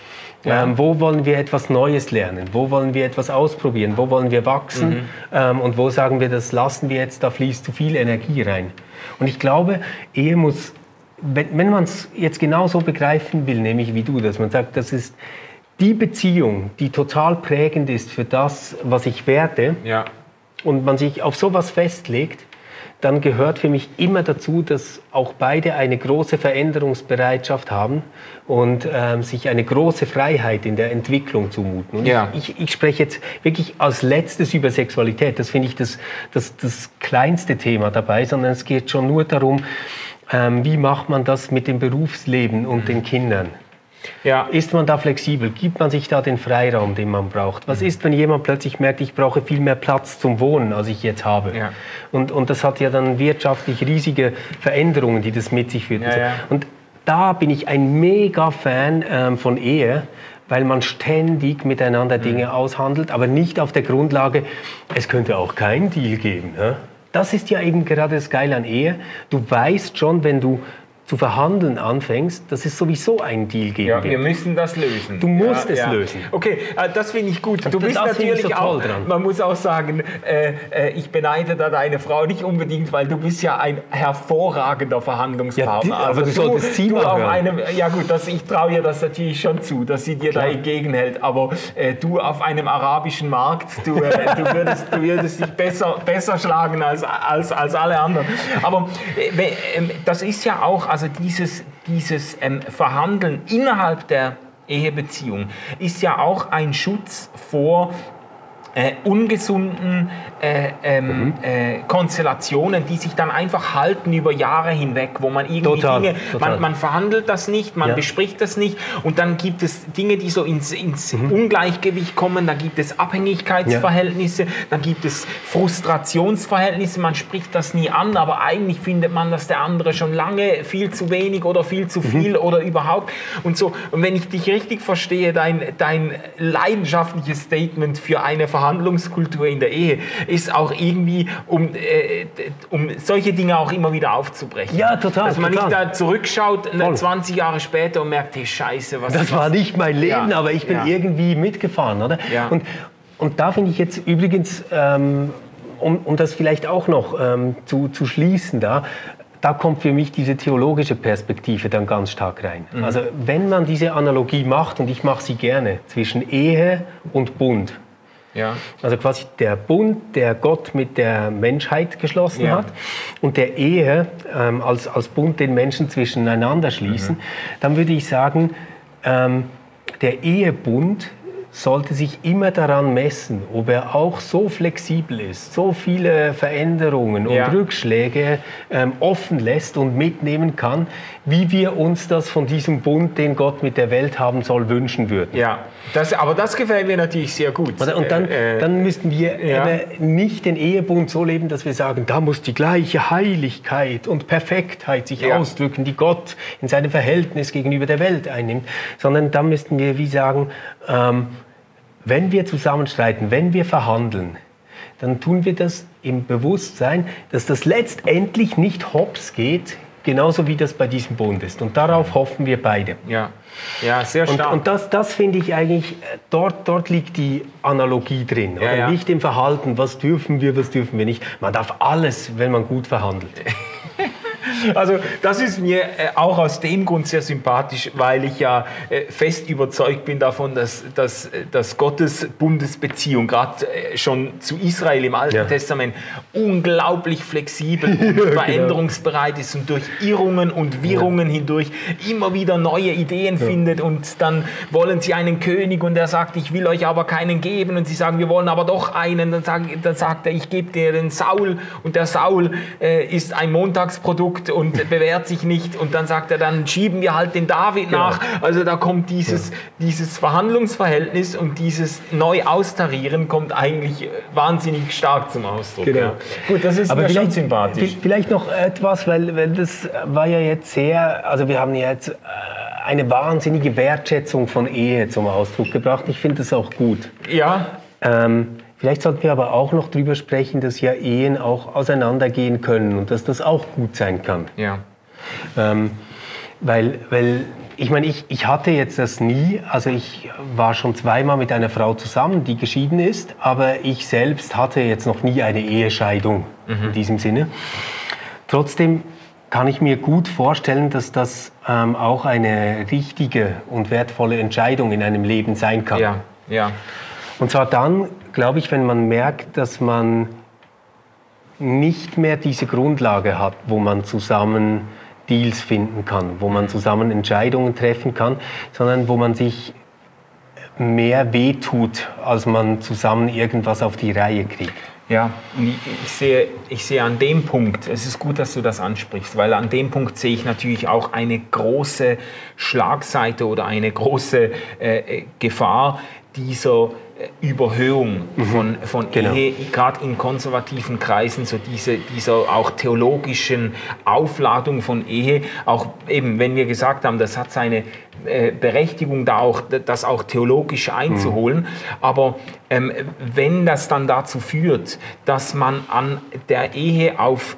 S3: Ja.
S4: Ähm, wo wollen wir etwas Neues lernen? Wo wollen wir etwas ausprobieren? Wo wollen wir wachsen? Mhm. Ähm, und wo sagen wir, das lassen wir jetzt, da fließt zu viel Energie rein. Und ich glaube, Ehe muss, wenn, wenn man es jetzt genau so begreifen will, nämlich wie du, dass man sagt, das ist die Beziehung, die total prägend ist für das, was ich werte,
S3: ja.
S4: und man sich auf sowas festlegt, dann gehört für mich immer dazu, dass auch beide eine große Veränderungsbereitschaft haben und ähm, sich eine große Freiheit in der Entwicklung zumuten. Und
S3: ja.
S4: ich, ich spreche jetzt wirklich als letztes über Sexualität. Das finde ich das, das, das kleinste Thema dabei, sondern es geht schon nur darum, ähm, wie macht man das mit dem Berufsleben und mhm. den Kindern. Ja. Ist man da flexibel? Gibt man sich da den Freiraum, den man braucht? Was mhm. ist, wenn jemand plötzlich merkt, ich brauche viel mehr Platz zum Wohnen, als ich jetzt habe? Ja. Und, und das hat ja dann wirtschaftlich riesige Veränderungen, die das mit sich führt.
S3: Ja, ja.
S4: Und da bin ich ein mega Fan ähm, von Ehe, weil man ständig miteinander Dinge mhm. aushandelt, aber nicht auf der Grundlage, es könnte auch keinen Deal geben. Ja? Das ist ja eben gerade das Geile an Ehe. Du weißt schon, wenn du zu verhandeln anfängst, dass es sowieso einen Deal geben
S3: ja,
S4: wird.
S3: Wir müssen das lösen.
S4: Du musst
S3: ja,
S4: es
S3: ja.
S4: lösen.
S3: Okay, äh, das finde ich gut. Du
S4: das
S3: bist natürlich
S4: so
S3: auch,
S4: dran.
S3: Man muss auch sagen, äh, äh, ich beneide da deine Frau nicht unbedingt, weil du bist ja ein hervorragender Verhandlungspartner. Ja, die,
S4: aber also du solltest sie mal
S3: auf einem, ja gut, das, ich traue ihr das natürlich schon zu, dass sie dir Klar. da entgegenhält, aber äh, du auf einem arabischen Markt, du, äh, du, würdest, du würdest dich besser, besser schlagen als, als, als alle anderen. Aber äh, äh, das ist ja auch, also dieses Dieses ähm, Verhandeln innerhalb der Ehebeziehung ist ja auch ein Schutz vor äh, ungesunden äh, ähm, mhm. äh, Konstellationen, die sich dann einfach halten über Jahre hinweg, wo man irgendwie
S4: total,
S3: Dinge,
S4: total.
S3: Man, man verhandelt das nicht, man
S4: ja.
S3: bespricht das nicht und dann gibt es Dinge, die so ins, ins mhm. Ungleichgewicht kommen, da gibt es Abhängigkeitsverhältnisse, ja. dann gibt es Frustrationsverhältnisse, man spricht das nie an, aber eigentlich findet man, dass der andere schon lange viel zu wenig oder viel zu viel mhm. oder überhaupt und so. Und wenn ich dich richtig verstehe, dein, dein leidenschaftliches Statement für eine Verhandlungskultur in der Ehe ist auch irgendwie, um, äh, um solche Dinge auch immer wieder aufzubrechen.
S4: Ja, total.
S3: Dass man
S4: total.
S3: nicht da zurückschaut, Voll. zwanzig Jahre später und merkt, hey, scheiße, was
S4: Das
S3: was,
S4: war nicht mein Leben,
S3: ja.
S4: aber ich bin
S3: ja.
S4: irgendwie mitgefahren, oder?
S3: Ja.
S4: Und, und da finde ich jetzt übrigens, ähm, um, um das vielleicht auch noch ähm, zu, zu schließen, da, da kommt für mich diese theologische Perspektive dann ganz stark rein. Mhm. Also wenn man diese Analogie macht, und ich mache sie gerne, zwischen Ehe und Bund,
S3: Ja.
S4: also quasi der Bund, der Gott mit der Menschheit geschlossen ja. hat und der Ehe ähm, als, als Bund den Menschen zwischeneinander schließen, mhm. dann würde ich sagen, ähm, der Ehebund, sollte sich immer daran messen, ob er auch so flexibel ist, so viele Veränderungen und
S3: ja.
S4: Rückschläge ähm, offen lässt und mitnehmen kann, wie wir uns das von diesem Bund, den Gott mit der Welt haben soll, wünschen würden.
S3: Ja, das, aber das gefällt mir natürlich sehr gut.
S4: Und dann,
S3: äh,
S4: dann müssten wir
S3: ja.
S4: eben nicht den Ehebund so leben, dass wir sagen, da muss die gleiche Heiligkeit und Perfektheit sich
S3: ja.
S4: ausdrücken, die Gott in seinem Verhältnis gegenüber der Welt einnimmt, sondern da müssten wir wie sagen, ähm, wenn wir zusammenstreiten, wenn wir verhandeln, dann tun wir das im Bewusstsein, dass das letztendlich nicht hops geht, genauso wie das bei diesem Bund ist. Und darauf hoffen wir beide.
S3: Ja, ja, sehr stark.
S4: Und, und das, das finde ich eigentlich, dort, dort liegt die Analogie drin.
S3: Ja,
S4: oder?
S3: ja.
S4: Nicht im Verhalten, was dürfen wir, was dürfen wir nicht. Man darf alles, wenn man gut verhandelt.
S3: Also das ist mir auch aus dem Grund sehr sympathisch, weil ich ja fest überzeugt bin davon, dass, dass, dass Gottes Bundesbeziehung gerade schon zu Israel im Alten ja. Testament unglaublich flexibel und ja, veränderungsbereit ist und durch Irrungen und Wirrungen ja. hindurch immer wieder neue Ideen ja. findet und dann wollen sie einen König und er sagt, ich will euch aber keinen geben und sie sagen, wir wollen aber doch einen, dann, sagen, dann sagt er, ich gebe dir den Saul und der Saul äh, ist ein Montagsprodukt und bewährt sich nicht und dann sagt er, dann schieben wir halt den David genau. nach. Also da kommt dieses, ja. dieses Verhandlungsverhältnis und dieses Neu-Austarieren kommt eigentlich wahnsinnig stark zum Ausdruck.
S4: Genau.
S3: Ja. Gut, das ist
S4: aber
S3: mir
S4: schon
S3: sympathisch.
S4: Vielleicht noch etwas, weil, weil das war ja jetzt sehr, also wir haben ja jetzt eine wahnsinnige Wertschätzung von Ehe zum Ausdruck gebracht. Ich finde das auch gut.
S3: Ja.
S4: Ähm, Vielleicht sollten wir aber auch noch darüber sprechen, dass ja Ehen auch auseinandergehen können und dass das auch gut sein kann.
S3: Ja.
S4: Ähm, weil, weil, ich meine, ich, ich hatte jetzt das nie, also ich war schon zweimal mit einer Frau zusammen, die geschieden ist, aber ich selbst hatte jetzt noch nie eine Ehescheidung mhm. in diesem Sinne. Trotzdem kann ich mir gut vorstellen, dass das ähm, auch eine richtige und wertvolle Entscheidung in einem Leben sein kann.
S3: Ja, ja.
S4: Und zwar dann, glaube ich, wenn man merkt, dass man nicht mehr diese Grundlage hat, wo man zusammen Deals finden kann, wo man zusammen Entscheidungen treffen kann, sondern wo man sich mehr wehtut, als man zusammen irgendwas auf die Reihe kriegt.
S3: Ja, und ich, ich, sehe, ich sehe an dem Punkt, es ist gut, dass du das ansprichst, weil an dem Punkt sehe ich natürlich auch eine große Schlagseite oder eine große äh, Gefahr dieser Überhöhung von, von
S4: genau.
S3: Ehe, gerade in konservativen Kreisen, so diese, dieser auch theologischen Aufladung von Ehe, auch eben, wenn wir gesagt haben, das hat seine äh, Berechtigung, da auch, das auch theologisch einzuholen, mhm. aber ähm, wenn das dann dazu führt, dass man an der Ehe auf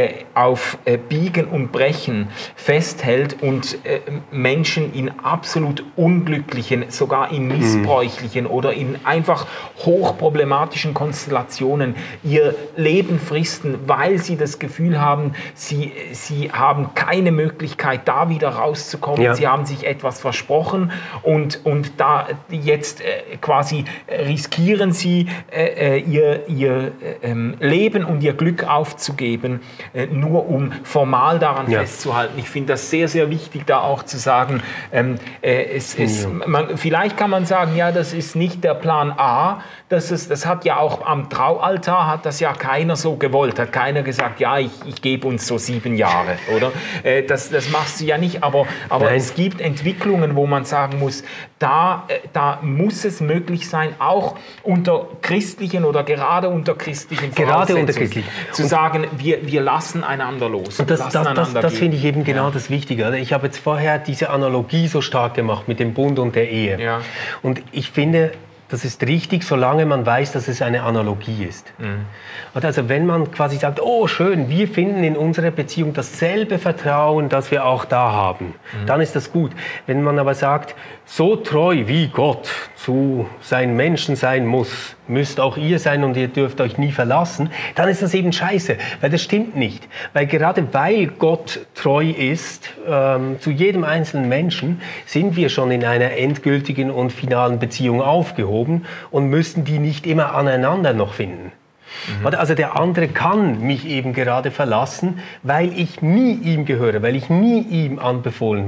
S3: auf Biegen und Brechen festhält und Menschen in absolut unglücklichen, sogar in missbräuchlichen mhm. oder in einfach hochproblematischen Konstellationen ihr Leben fristen, weil sie das Gefühl haben, sie, sie haben keine Möglichkeit, da wieder rauszukommen. Ja. Sie haben sich etwas versprochen und, und da jetzt quasi riskieren sie ihr, ihr Leben und ihr Glück aufzugeben, nur um formal daran ja. festzuhalten. Ich finde das sehr, sehr wichtig, da auch zu sagen, ähm, äh, es, es, ja. man, vielleicht kann man sagen, ja, das ist nicht der Plan A, das, ist, das hat ja auch am Traualtar, hat das ja keiner so gewollt, hat keiner gesagt, ja, ich, ich gebe uns so sieben Jahre, oder? Äh, das, das machst du ja nicht, aber, aber es gibt Entwicklungen, wo man sagen muss, da, äh, da muss es möglich sein, auch unter christlichen oder gerade unter christlichen
S4: gerade unter christlichen.
S3: zu sagen, wir, wir lassen einander los.
S4: Und das, das, das, das finde ich eben genau ja. das Wichtige. Ich habe jetzt vorher diese Analogie so stark gemacht mit dem Bund und der Ehe.
S3: Ja.
S4: Und ich finde, das ist richtig, solange man weiß, dass es eine Analogie ist. Mhm. Also wenn man quasi sagt, oh schön, wir finden in unserer Beziehung dasselbe Vertrauen, das wir auch da haben, mhm. dann ist das gut. Wenn man aber sagt, so treu wie Gott zu seinen Menschen sein muss, müsst auch ihr sein und ihr dürft euch nie verlassen, dann ist das eben scheiße, weil das stimmt nicht. Weil gerade weil Gott treu ist ähm, zu jedem einzelnen Menschen, sind wir schon in einer endgültigen und finalen Beziehung aufgehoben und müssen die nicht immer aneinander noch finden. Mhm. Also der andere kann mich eben gerade verlassen, weil ich nie ihm gehöre, weil ich nie ihm anbefohlen bin.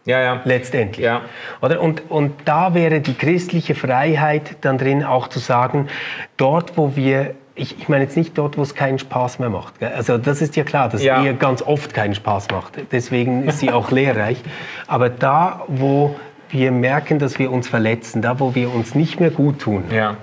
S3: Ja, ja.
S4: Letztendlich.
S3: Ja.
S4: Oder? Und, und da wäre die christliche Freiheit dann drin, auch zu sagen, dort, wo wir, ich, ich meine jetzt nicht dort, wo es keinen Spaß mehr macht. Gell? Also das ist ja klar, dass
S3: ja.
S4: Ehe ganz oft keinen Spaß macht. Deswegen ist sie auch lehrreich. Aber da, wo wir merken, dass wir uns verletzen, da, wo wir uns nicht mehr gut tun,
S3: ja.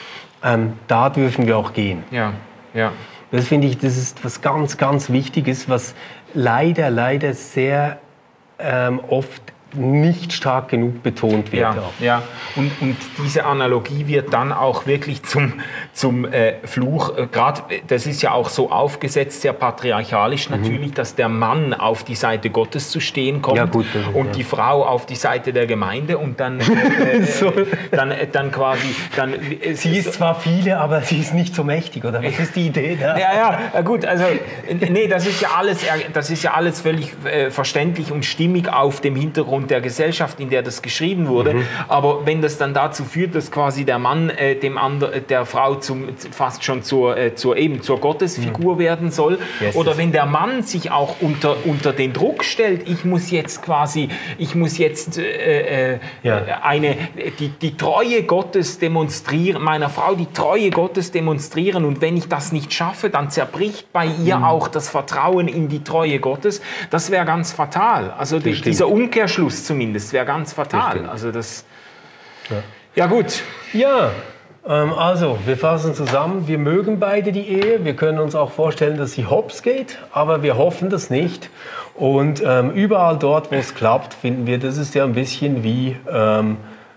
S4: ähm, da dürfen wir auch gehen.
S3: Ja, ja.
S4: Das finde ich, das ist was ganz, ganz Wichtiges, was leider, leider sehr ähm, oft nicht stark genug betont wird.
S3: Ja, ja. Und, und diese Analogie wird dann auch wirklich zum, zum äh, Fluch. Äh, Gerade, das ist ja auch so aufgesetzt, sehr patriarchalisch natürlich, mhm. dass der Mann auf die Seite Gottes zu stehen kommt,
S4: ja, gut, das,
S3: und
S4: ja.
S3: die Frau auf die Seite der Gemeinde und dann, äh,
S4: so.
S3: dann, äh, dann quasi... Dann, äh,
S4: sie ist zwar viele, aber sie ist nicht so mächtig, oder was ist die Idee da?
S3: Ja, ja, gut, also nee, das ist ja alles, das ist ja alles völlig äh, verständlich und stimmig auf dem Hintergrund der Gesellschaft, in der das geschrieben wurde. Mhm. Aber wenn das dann dazu führt, dass quasi der Mann äh, dem ander, der Frau zum, fast schon zur, äh, zur, eben zur Gottesfigur mhm. werden soll, yes, oder wenn der Mann sich auch unter, unter den Druck stellt, ich muss jetzt quasi, ich muss jetzt äh, äh, ja. eine, die, die Treue Gottes demonstrieren, meiner Frau die Treue Gottes demonstrieren, und wenn ich das nicht schaffe, dann zerbricht bei ihr mhm. auch das Vertrauen in die Treue Gottes. Das wäre ganz fatal. Also die, dieser Umkehrschluss zumindest. Das wäre ganz fatal. Das also das. Ja, ja gut.
S4: Ja, ähm, also wir fassen zusammen. Wir mögen beide die Ehe. Wir können uns auch vorstellen, dass sie hops geht, aber wir hoffen das nicht. Und ähm, überall dort, wo es klappt, finden wir, das ist ja ein bisschen wie ähm,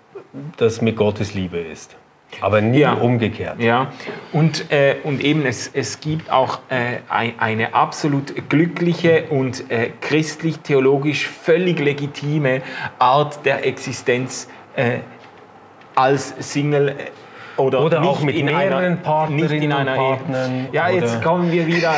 S4: das mit Gottes Liebe ist. Aber nie ja. umgekehrt.
S3: Ja, und, äh, und eben es, es gibt auch äh, ein, eine absolut glückliche und äh, christlich-theologisch völlig legitime Art der Existenz äh, als Single äh, oder,
S4: oder
S3: nicht
S4: auch mit
S3: in
S4: mehreren
S3: einer,
S4: Partnerinnen
S3: nicht in einer
S4: und Partnern.
S3: Ja, jetzt kommen wir wieder...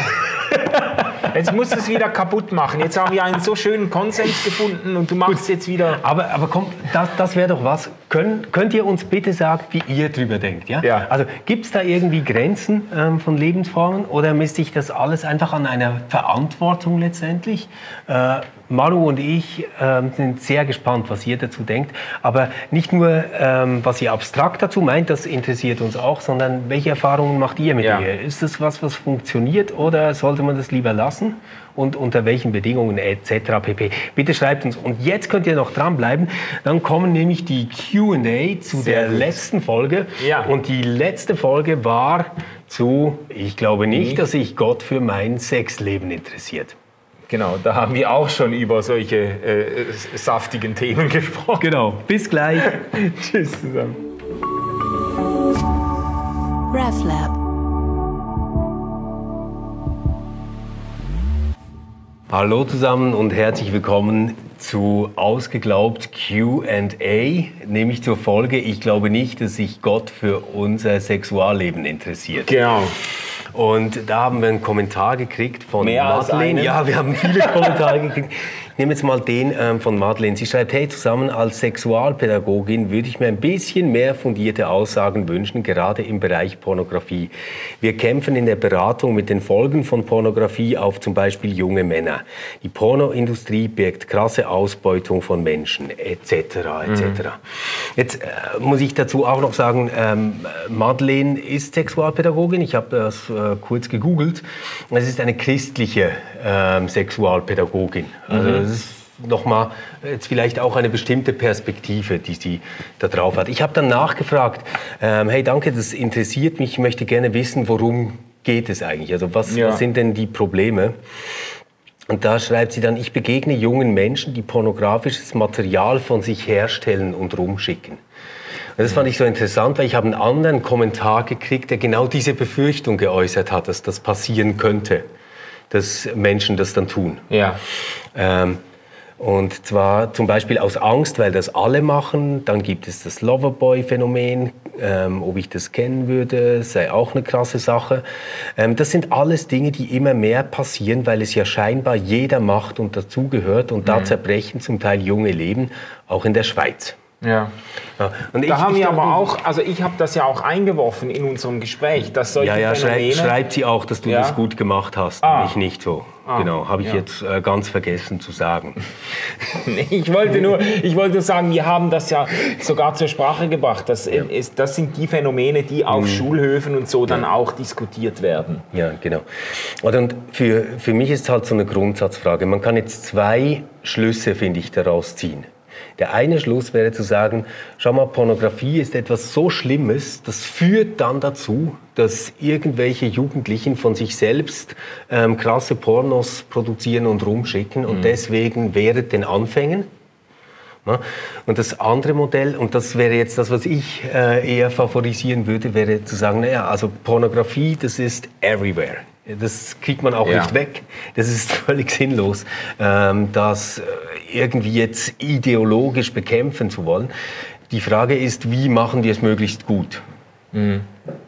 S3: Jetzt musst du es wieder kaputt machen. Jetzt haben wir einen so schönen Konsens gefunden und du machst es jetzt wieder...
S4: Aber, aber komm, das, das wäre doch was. Könnt, könnt ihr uns bitte sagen, wie ihr drüber denkt? Ja?
S3: Ja.
S4: Also gibt es da irgendwie Grenzen ähm, von Lebensformen, oder misst sich das alles einfach an einer Verantwortung letztendlich? Äh, Maru und ich ähm, sind sehr gespannt, was ihr dazu denkt. Aber nicht nur, ähm, was ihr abstrakt dazu meint, das interessiert uns auch, sondern welche Erfahrungen macht ihr mit
S3: ja.
S4: ihr? Ist das was, was funktioniert, oder sollte man das lieber lassen? Und unter welchen Bedingungen et cetera pp. Bitte schreibt uns. Und jetzt könnt ihr noch dranbleiben. Dann kommen nämlich die Q und A zu Sehr der gut. letzten Folge.
S3: Ja.
S4: Und die letzte Folge war zu, ich glaube nicht, mhm. dass sich Gott für mein Sexleben interessiert.
S3: Genau, da haben wir auch schon über solche äh, saftigen Themen gesprochen.
S4: Genau, bis gleich.
S3: Tschüss zusammen.
S1: RefLab.
S4: Hallo zusammen und herzlich willkommen zu Ausgeglaubt Q und A, nämlich zur Folge Ich glaube nicht, dass sich Gott für unser Sexualleben interessiert.
S3: Genau.
S4: Und da haben wir einen Kommentar gekriegt von
S3: Mehr
S4: Madeleine. Ja, wir haben viele Kommentare gekriegt. Ich nehme jetzt mal den ähm, von Madeleine. Sie schreibt, hey, zusammen als Sexualpädagogin würde ich mir ein bisschen mehr fundierte Aussagen wünschen, gerade im Bereich Pornografie. Wir kämpfen in der Beratung mit den Folgen von Pornografie auf zum Beispiel junge Männer. Die Pornoindustrie birgt krasse Ausbeutung von Menschen, et cetera et cetera. Mhm. Jetzt äh, muss ich dazu auch noch sagen, ähm, Madeleine ist Sexualpädagogin. Ich habe das äh, kurz gegoogelt. Es ist eine christliche ähm, Sexualpädagogin. Also, mhm. Das ist nochmal jetzt vielleicht auch eine bestimmte Perspektive, die sie da drauf hat. Ich habe dann nachgefragt, ähm, hey, danke, das interessiert mich, ich möchte gerne wissen, worum geht es eigentlich? Also was, ja. was sind denn die Probleme? Und da schreibt sie dann, ich begegne jungen Menschen, die pornografisches Material von sich herstellen und rumschicken. Und das fand ich so interessant, weil ich habe einen anderen Kommentar gekriegt, der genau diese Befürchtung geäußert hat, dass das passieren könnte, dass Menschen das dann tun.
S3: Ja.
S4: Ähm, und zwar zum Beispiel aus Angst, weil das alle machen. Dann gibt es das Loverboy-Phänomen. Ähm, ob ich das kennen würde, sei auch eine krasse Sache. Ähm, das sind alles Dinge, die immer mehr passieren, weil es ja scheinbar jeder macht und dazugehört. Und da mhm. zerbrechen zum Teil junge Leben, auch in der Schweiz.
S3: Ja.
S4: Ja. Und ich,
S3: da haben
S4: ich
S3: wir
S4: glaube,
S3: aber auch, also ich habe das ja auch eingeworfen in unserem Gespräch, dass solche
S4: ja, ja,
S3: Phänomene...
S4: Schrei, schreibt sie auch, dass du
S3: ja.
S4: das gut gemacht hast,
S3: ah.
S4: und ich nicht so.
S3: Ah.
S4: Genau, habe ich
S3: ja.
S4: jetzt äh, ganz vergessen zu sagen.
S3: ich, wollte nur, ich wollte nur sagen, wir haben das ja sogar zur Sprache gebracht. Das, ja. ist, das sind die Phänomene, die auf mhm. Schulhöfen und so dann ja. auch diskutiert werden.
S4: Ja, genau. Und für, für mich ist es halt so eine Grundsatzfrage. Man kann jetzt zwei Schlüsse, finde ich, daraus ziehen. Der eine Schluss wäre zu sagen, schau mal, Pornografie ist etwas so Schlimmes, das führt dann dazu, dass irgendwelche Jugendlichen von sich selbst ähm, krasse Pornos produzieren und rumschicken und mhm. deswegen während den Anfängen. Ja, und das andere Modell, und das wäre jetzt das, was ich äh, eher favorisieren würde, wäre zu sagen, naja, also Pornografie, das ist everywhere. Das kriegt man auch ja. nicht weg. Das ist völlig sinnlos, ähm, das irgendwie jetzt ideologisch bekämpfen zu wollen. Die Frage ist, wie machen wir es möglichst gut? Mhm.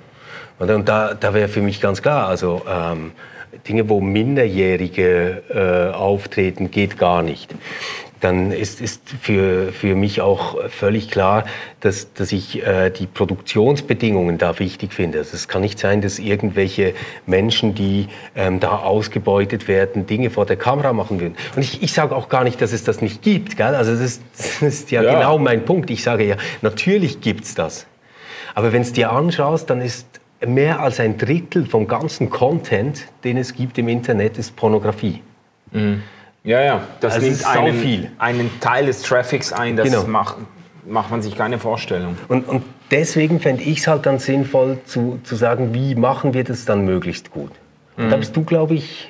S4: Und da, da wäre für mich ganz klar, also ähm, Dinge, wo Minderjährige äh, auftreten, geht gar nicht. Dann ist, ist für, für mich auch völlig klar, dass, dass ich äh, die Produktionsbedingungen da wichtig finde. Also es kann nicht sein, dass irgendwelche Menschen, die ähm, da ausgebeutet werden, Dinge vor der Kamera machen würden. Und ich, ich sage auch gar nicht, dass es das nicht gibt. Gell? Also das, das ist ja, ja genau mein Punkt. Ich sage ja, natürlich gibt's das. Aber wenn es dir anschaust, dann ist mehr als ein Drittel vom ganzen Content, den es gibt im Internet, ist Pornografie.
S3: Mhm. Ja, ja, das
S4: also
S3: nimmt
S4: einen,
S3: viel. einen Teil des Traffics ein, das
S4: genau.
S3: macht, macht man sich keine Vorstellung.
S4: Und, und deswegen fände ich es halt ganz sinnvoll zu, zu sagen, wie machen wir das dann möglichst gut. Und mhm. da bist du, glaube ich...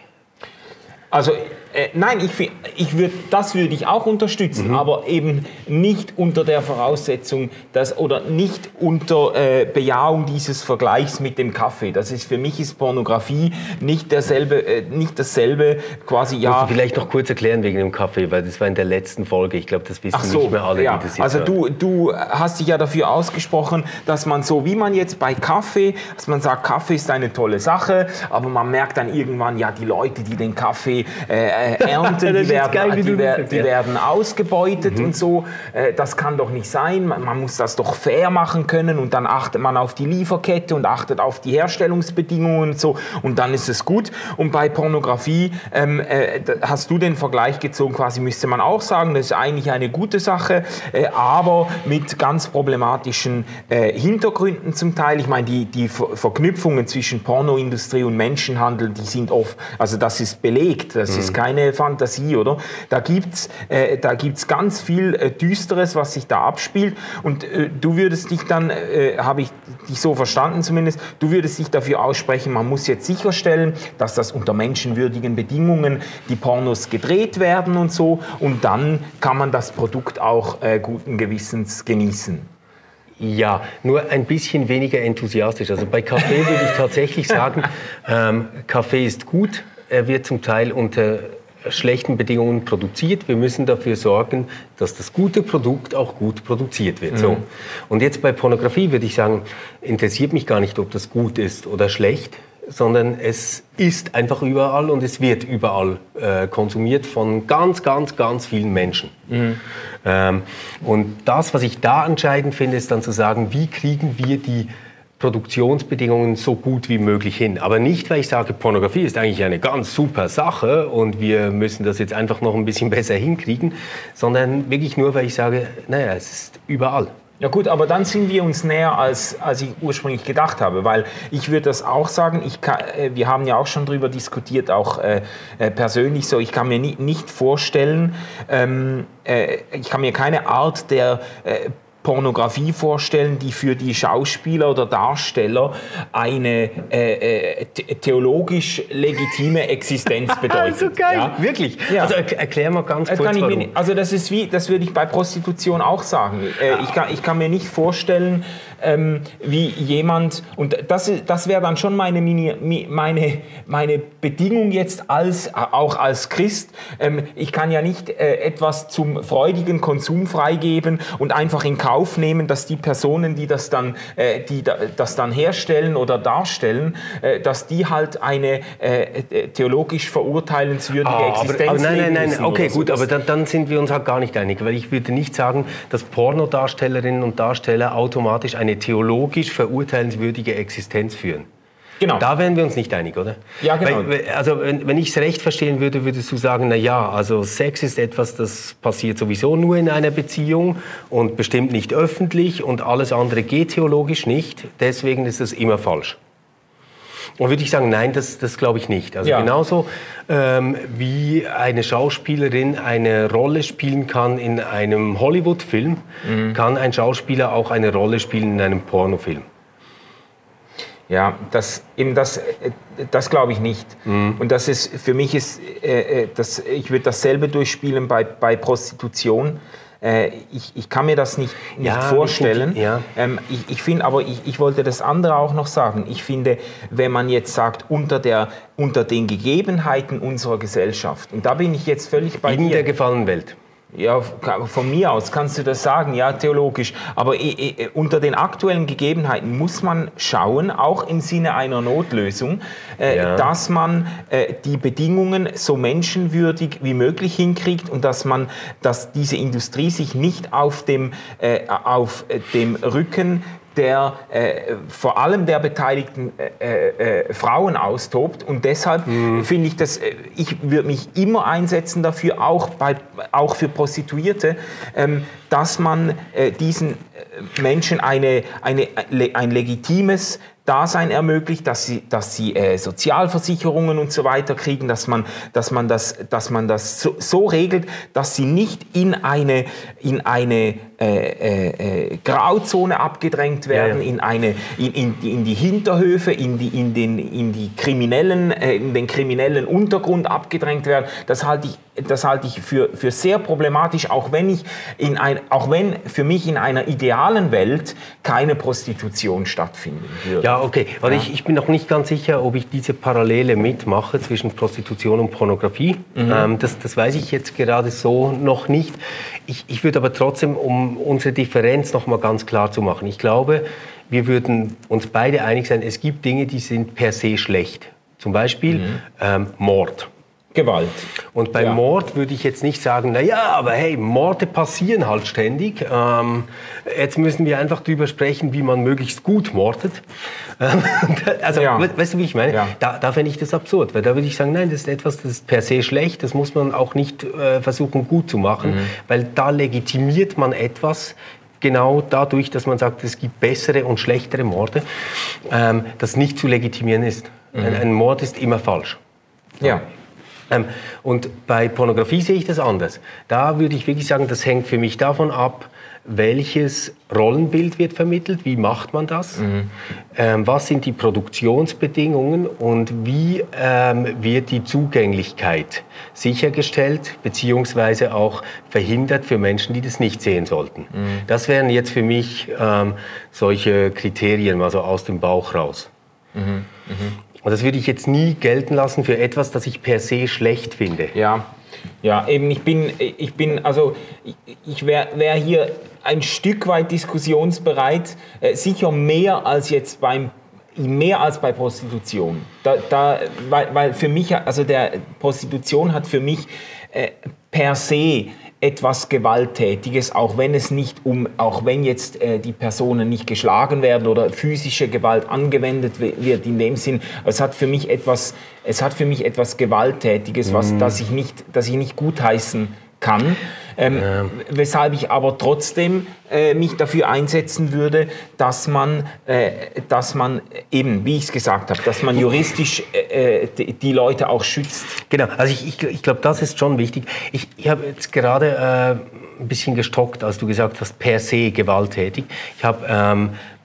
S3: Also äh, nein, ich, ich würd, das würde ich auch unterstützen, mhm. aber eben nicht unter der Voraussetzung, dass, oder nicht unter äh, Bejahung dieses Vergleichs mit dem Kaffee. Das ist, für mich ist Pornografie nicht derselbe, äh, nicht dasselbe quasi, ja...
S4: Musst du vielleicht noch kurz erklären wegen dem Kaffee, weil das war in der letzten Folge, ich glaube, das wissen
S3: so,
S4: nicht mehr alle,
S3: ja.
S4: die das jetzt
S3: Also
S4: hören.
S3: du, du hast dich ja dafür ausgesprochen, dass man so, wie man jetzt bei Kaffee, dass man sagt, Kaffee ist eine tolle Sache, aber man merkt dann irgendwann, ja, die Leute, die den Kaffee äh, ernten, die, werden, geil, die, wer, die ja. werden ausgebeutet mhm. und so. Äh, das kann doch nicht sein. Man, man muss das doch fair machen können und dann achtet man auf die Lieferkette und achtet auf die Herstellungsbedingungen und so und dann ist es gut. Und bei Pornografie ähm, äh, hast du den Vergleich gezogen, quasi müsste man auch sagen, das ist eigentlich eine gute Sache, äh, aber mit ganz problematischen äh, Hintergründen zum Teil. Ich meine, die, die Ver- Verknüpfungen zwischen Pornoindustrie und Menschenhandel, die sind oft, also das ist belegt, das mhm. ist keine Fantasie, oder? Da gibt's, äh, da gibt's ganz viel äh, Düsteres, was sich da abspielt und äh, du würdest dich dann, äh, habe ich dich so verstanden zumindest, du würdest dich dafür aussprechen, man muss jetzt sicherstellen, dass das unter menschenwürdigen Bedingungen die Pornos gedreht werden und so und dann kann man das Produkt auch äh, guten Gewissens genießen.
S4: Ja, nur ein bisschen weniger enthusiastisch. Also bei Kaffee würde ich tatsächlich sagen, ähm, Kaffee ist gut, er wird zum Teil unter schlechten Bedingungen produziert. Wir müssen dafür sorgen, dass das gute Produkt auch gut produziert wird. Mhm. So. Und jetzt bei Pornografie würde ich sagen, interessiert mich gar nicht, ob das gut ist oder schlecht, sondern es ist einfach überall und es wird überall äh, konsumiert von ganz, ganz, ganz vielen Menschen. Mhm. Ähm, und das, was ich da entscheidend finde, ist dann zu sagen, wie kriegen wir die Produktionsbedingungen so gut wie möglich hin. Aber nicht, weil ich sage, Pornografie ist eigentlich eine ganz super Sache und wir müssen das jetzt einfach noch ein bisschen besser hinkriegen, sondern wirklich nur, weil ich sage, naja, es ist überall.
S3: Ja gut, aber dann sind wir uns näher, als, als ich ursprünglich gedacht habe, weil ich würde das auch sagen, ich kann, wir haben ja auch schon darüber diskutiert, auch äh, persönlich so, ich kann mir nie, nicht vorstellen, ähm, äh, ich kann mir keine Art der äh, Pornografie vorstellen, die für die Schauspieler oder Darsteller eine äh, äh, theologisch legitime Existenz bedeutet.
S4: So geil,
S3: ja?
S4: Wirklich?
S3: Ja.
S4: Also erklär mal ganz
S3: das
S4: kurz,
S3: kann
S4: warum.
S3: ich mir, also das ist wie, das würde ich bei Prostitution auch sagen. Äh, ich, kann, ich kann mir nicht vorstellen, ähm, wie jemand, und das, das wäre dann schon meine, meine, meine Bedingung jetzt als, auch als Christ, ähm, ich kann ja nicht äh, etwas zum freudigen Konsum freigeben und einfach in Kauf nehmen, dass die Personen, die das dann, äh, die da, das dann herstellen oder darstellen, äh, dass die halt eine äh, theologisch verurteilenswürdige
S4: ah,
S3: Existenz
S4: aber, aber nein,
S3: leben
S4: nein,
S3: müssen.
S4: nein, okay,
S3: so.
S4: gut, aber dann, dann sind wir uns halt gar nicht einig, weil ich würde nicht sagen, dass Pornodarstellerinnen und Darsteller automatisch eine theologisch verurteilenswürdige Existenz führen.
S3: Genau.
S4: Da wären wir uns nicht einig, oder?
S3: Ja, genau.
S4: Weil, also wenn, wenn ich es recht verstehen würde, würdest du sagen, na ja, also Sex ist etwas, das passiert sowieso nur in einer Beziehung und bestimmt nicht öffentlich und alles andere geht theologisch nicht, deswegen ist das immer falsch. Und würde ich sagen, nein, das, das glaube ich nicht. Also ja. genauso ähm, wie eine Schauspielerin eine Rolle spielen kann in einem Hollywood-Film, mhm. kann ein Schauspieler auch eine Rolle spielen in einem Pornofilm.
S3: Ja, das, eben das, das glaube ich nicht. Mhm. Und das ist, für mich ist, äh, das, ich würde dasselbe durchspielen bei, bei Prostitution. Äh, ich, ich kann mir das nicht, nicht
S4: ja,
S3: vorstellen.
S4: Ich, ja.
S3: ähm, ich, ich finde, aber ich, ich wollte das andere auch noch sagen. Ich finde, wenn man jetzt sagt, unter, der, unter den Gegebenheiten unserer Gesellschaft, und da bin ich jetzt völlig bei dir.
S4: In der gefallenen Welt.
S3: Ja, von mir aus kannst du das sagen, ja, theologisch. Aber äh, äh, unter den aktuellen Gegebenheiten muss man schauen, auch im Sinne einer Notlösung, äh, ja. dass man äh, die Bedingungen so menschenwürdig wie möglich hinkriegt und dass man, dass diese Industrie sich nicht auf dem, äh, auf dem Rücken der äh, vor allem der beteiligten äh, äh, Frauen austobt. Und deshalb mhm. finde ich, dass äh, ich würde mich immer einsetzen dafür, auch, bei, auch für Prostituierte, ähm, dass man äh, diesen Menschen eine, eine, ein legitimes Dasein ermöglicht, dass sie, dass sie äh, Sozialversicherungen und so weiter kriegen, dass man, dass man das, dass man das so, so regelt, dass sie nicht in eine, in eine äh, äh, Grauzone abgedrängt werden, ja, ja. in eine, in, in, in die Hinterhöfe, in die, in den, in die kriminellen, äh, in den kriminellen Untergrund abgedrängt werden. Das halte ich Das halte ich für, für sehr problematisch, auch wenn, ich in ein, auch wenn für mich in einer idealen Welt keine Prostitution stattfinden würde.
S4: Ja, okay. Also ja. Ich, ich bin noch nicht ganz sicher, ob ich diese Parallele mitmache zwischen Prostitution und Pornografie. Mhm. Ähm, das, das weiß ich jetzt gerade so noch nicht. Ich, ich würde aber trotzdem, um unsere Differenz noch mal ganz klar zu machen, ich glaube, wir würden uns beide einig sein, es gibt Dinge, die sind per se schlecht. Zum Beispiel mhm. ähm, Mord.
S3: Gewalt.
S4: Und beim ja. Mord würde ich jetzt nicht sagen, na ja, aber hey, Morde passieren halt ständig. Ähm, jetzt müssen wir einfach drüber sprechen, wie man möglichst gut mordet. also, ja. weißt du, wie ich meine? Ja. Da, da fände ich das absurd, weil da würde ich sagen, nein, das ist etwas, das ist per se schlecht, das muss man auch nicht äh, versuchen gut zu machen, mhm. weil da legitimiert man etwas, genau dadurch, dass man sagt, es gibt bessere und schlechtere Morde, ähm, das nicht zu legitimieren ist. Mhm. Ein, ein Mord ist immer falsch.
S3: Ja.
S4: Ähm, und bei Pornografie sehe ich das anders. Da würde ich wirklich sagen, das hängt für mich davon ab, welches Rollenbild wird vermittelt, wie macht man das, mhm. ähm, was sind die Produktionsbedingungen und wie ähm, wird die Zugänglichkeit sichergestellt, beziehungsweise auch verhindert für Menschen, die das nicht sehen sollten. Mhm. Das wären jetzt für mich ähm, solche Kriterien, also aus dem Bauch raus. Mhm. Mhm. Und das würde ich jetzt nie gelten lassen für etwas, das ich per se schlecht finde.
S3: Ja, ja, eben ich bin, ich bin, also ich, ich wäre wär hier ein Stück weit diskussionsbereit, äh, sicher mehr als jetzt beim, mehr als bei Prostitution. Da, da, weil, weil für mich, also der Prostitution hat für mich äh, per se etwas Gewalttätiges, auch wenn es nicht um, auch wenn jetzt äh, die Personen nicht geschlagen werden oder physische Gewalt angewendet wird in dem Sinn. Es hat für mich etwas, es hat für mich etwas Gewalttätiges, was, mm. das ich nicht, das ich nicht gutheißen kann. Ähm, ja. Weshalb ich aber trotzdem äh, mich dafür einsetzen würde, dass man, äh, dass man eben, wie ich es gesagt habe, dass man juristisch äh, die, die Leute auch schützt.
S4: Genau, also ich, ich, ich glaube, das ist schon wichtig. Ich, ich habe jetzt gerade äh, ein bisschen gestockt, als du gesagt hast, per se gewalttätig. Ich habe ähm,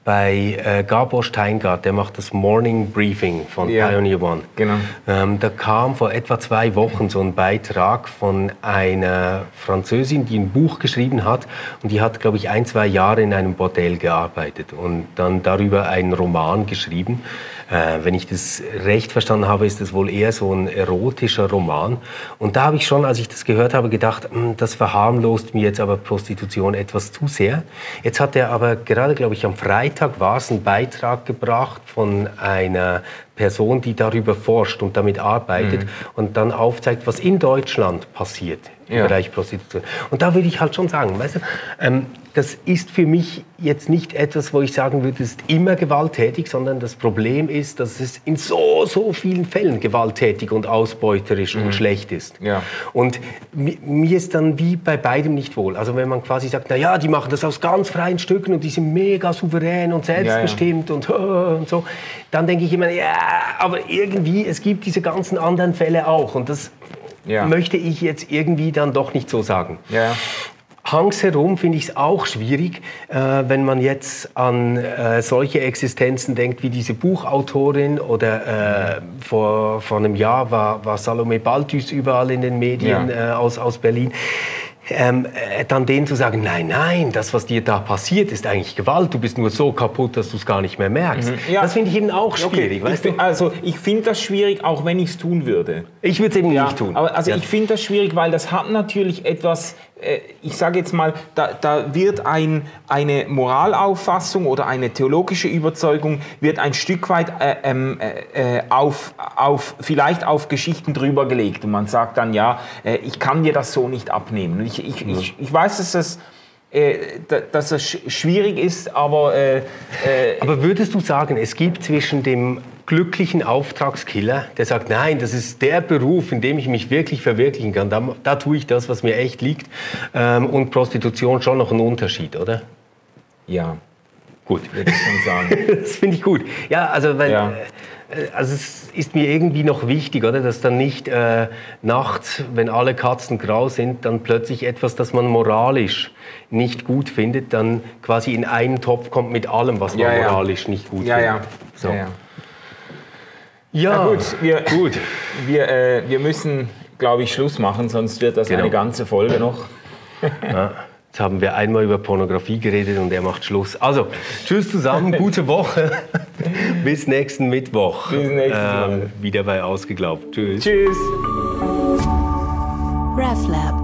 S4: bei äh, Gabor Steingart, der macht das Morning Briefing von
S3: Ja,
S4: Pioneer One.
S3: genau.
S4: Ähm, da kam vor etwa zwei Wochen so ein Beitrag von einer Französin, die ein Buch geschrieben hat. Und die hat, glaube ich, ein, zwei Jahre in einem Bordell gearbeitet und dann darüber einen Roman geschrieben. Äh, wenn ich das recht verstanden habe, ist das wohl eher so ein erotischer Roman. Und da habe ich schon, als ich das gehört habe, gedacht, das verharmlost mir jetzt aber Prostitution etwas zu sehr. Jetzt hat er aber gerade, glaube ich, am Freitag war es einen Beitrag gebracht von einer Person, die darüber forscht und damit arbeitet, mhm. und dann aufzeigt, was in Deutschland passiert im
S3: ja.
S4: Bereich Prostitution. Und da würde ich halt schon sagen, weißt du, ähm, das ist für mich jetzt nicht etwas, wo ich sagen würde, es ist immer gewalttätig, sondern das Problem ist, dass es in so, so vielen Fällen gewalttätig und ausbeuterisch mhm. und schlecht ist.
S3: Ja.
S4: Und mi- mir ist dann wie bei beidem nicht wohl. Also wenn man quasi sagt, na ja, die machen das aus ganz freien Stücken und die sind mega souverän und selbstbestimmt ja, ja. Und, und so, dann denke ich immer, ja, aber irgendwie, es gibt diese ganzen anderen Fälle auch. Und das ja. möchte ich jetzt irgendwie dann doch nicht so sagen.
S3: Ja.
S4: Hangsherum finde ich es auch schwierig, äh, wenn man jetzt an äh, solche Existenzen denkt wie diese Buchautorin oder äh, vor, vor einem Jahr war, war Salome Balthus überall in den Medien ja. äh, aus, aus Berlin. Ähm, äh, dann denen zu sagen, nein, nein, das, was dir da passiert, ist eigentlich Gewalt. Du bist nur so kaputt, dass du es gar nicht mehr merkst. Mhm. Ja. Das finde ich eben auch schwierig.
S3: Okay.
S4: Weißt
S3: ich,
S4: du?
S3: Also ich finde das schwierig, auch wenn ich es tun würde.
S4: Ich würde es eben
S3: ja,
S4: nicht tun.
S3: Aber also
S4: ja.
S3: ich finde das schwierig, weil das hat natürlich etwas, äh, ich sage jetzt mal, da, da wird ein, eine Moralauffassung oder eine theologische Überzeugung wird ein Stück weit äh, äh, auf, auf, vielleicht auf Geschichten drüber gelegt. Und man sagt dann, ja, äh, ich kann dir das so nicht abnehmen. Ich, ich, mhm. ich, ich weiß, dass das, äh, dass das schwierig ist, aber... Äh, äh,
S4: aber würdest du sagen, es gibt zwischen dem glücklichen Auftragskiller, der sagt, nein, das ist der Beruf, in dem ich mich wirklich verwirklichen kann, da, da tue ich das, was mir echt liegt, ähm, und Prostitution schon noch einen Unterschied, oder?
S3: Ja.
S4: Gut.
S3: Würde ich schon sagen.
S4: Das finde ich gut. Ja, also, weil,
S3: ja.
S4: also es ist mir irgendwie noch wichtig, oder, dass dann nicht äh, nachts, wenn alle Katzen grau sind, dann plötzlich etwas, das man moralisch nicht gut findet, dann quasi in einen Topf kommt mit allem, was man
S3: ja, ja.
S4: moralisch nicht gut
S3: ja,
S4: findet.
S3: Ja.
S4: So.
S3: Ja, ja.
S4: Ja,
S3: ja, gut, wir,
S4: gut.
S3: Wir, äh, wir müssen, glaube ich, Schluss machen, sonst wird das genau. eine ganze Folge noch.
S4: Ja, jetzt haben wir einmal über Pornografie geredet und er macht Schluss. Also, tschüss zusammen, gute Woche. Bis nächsten Mittwoch.
S3: Bis nächsten Mal.
S4: Ähm, wieder bei Ausgeglaubt. Tschüss.
S3: Tschüss.
S1: RefLab.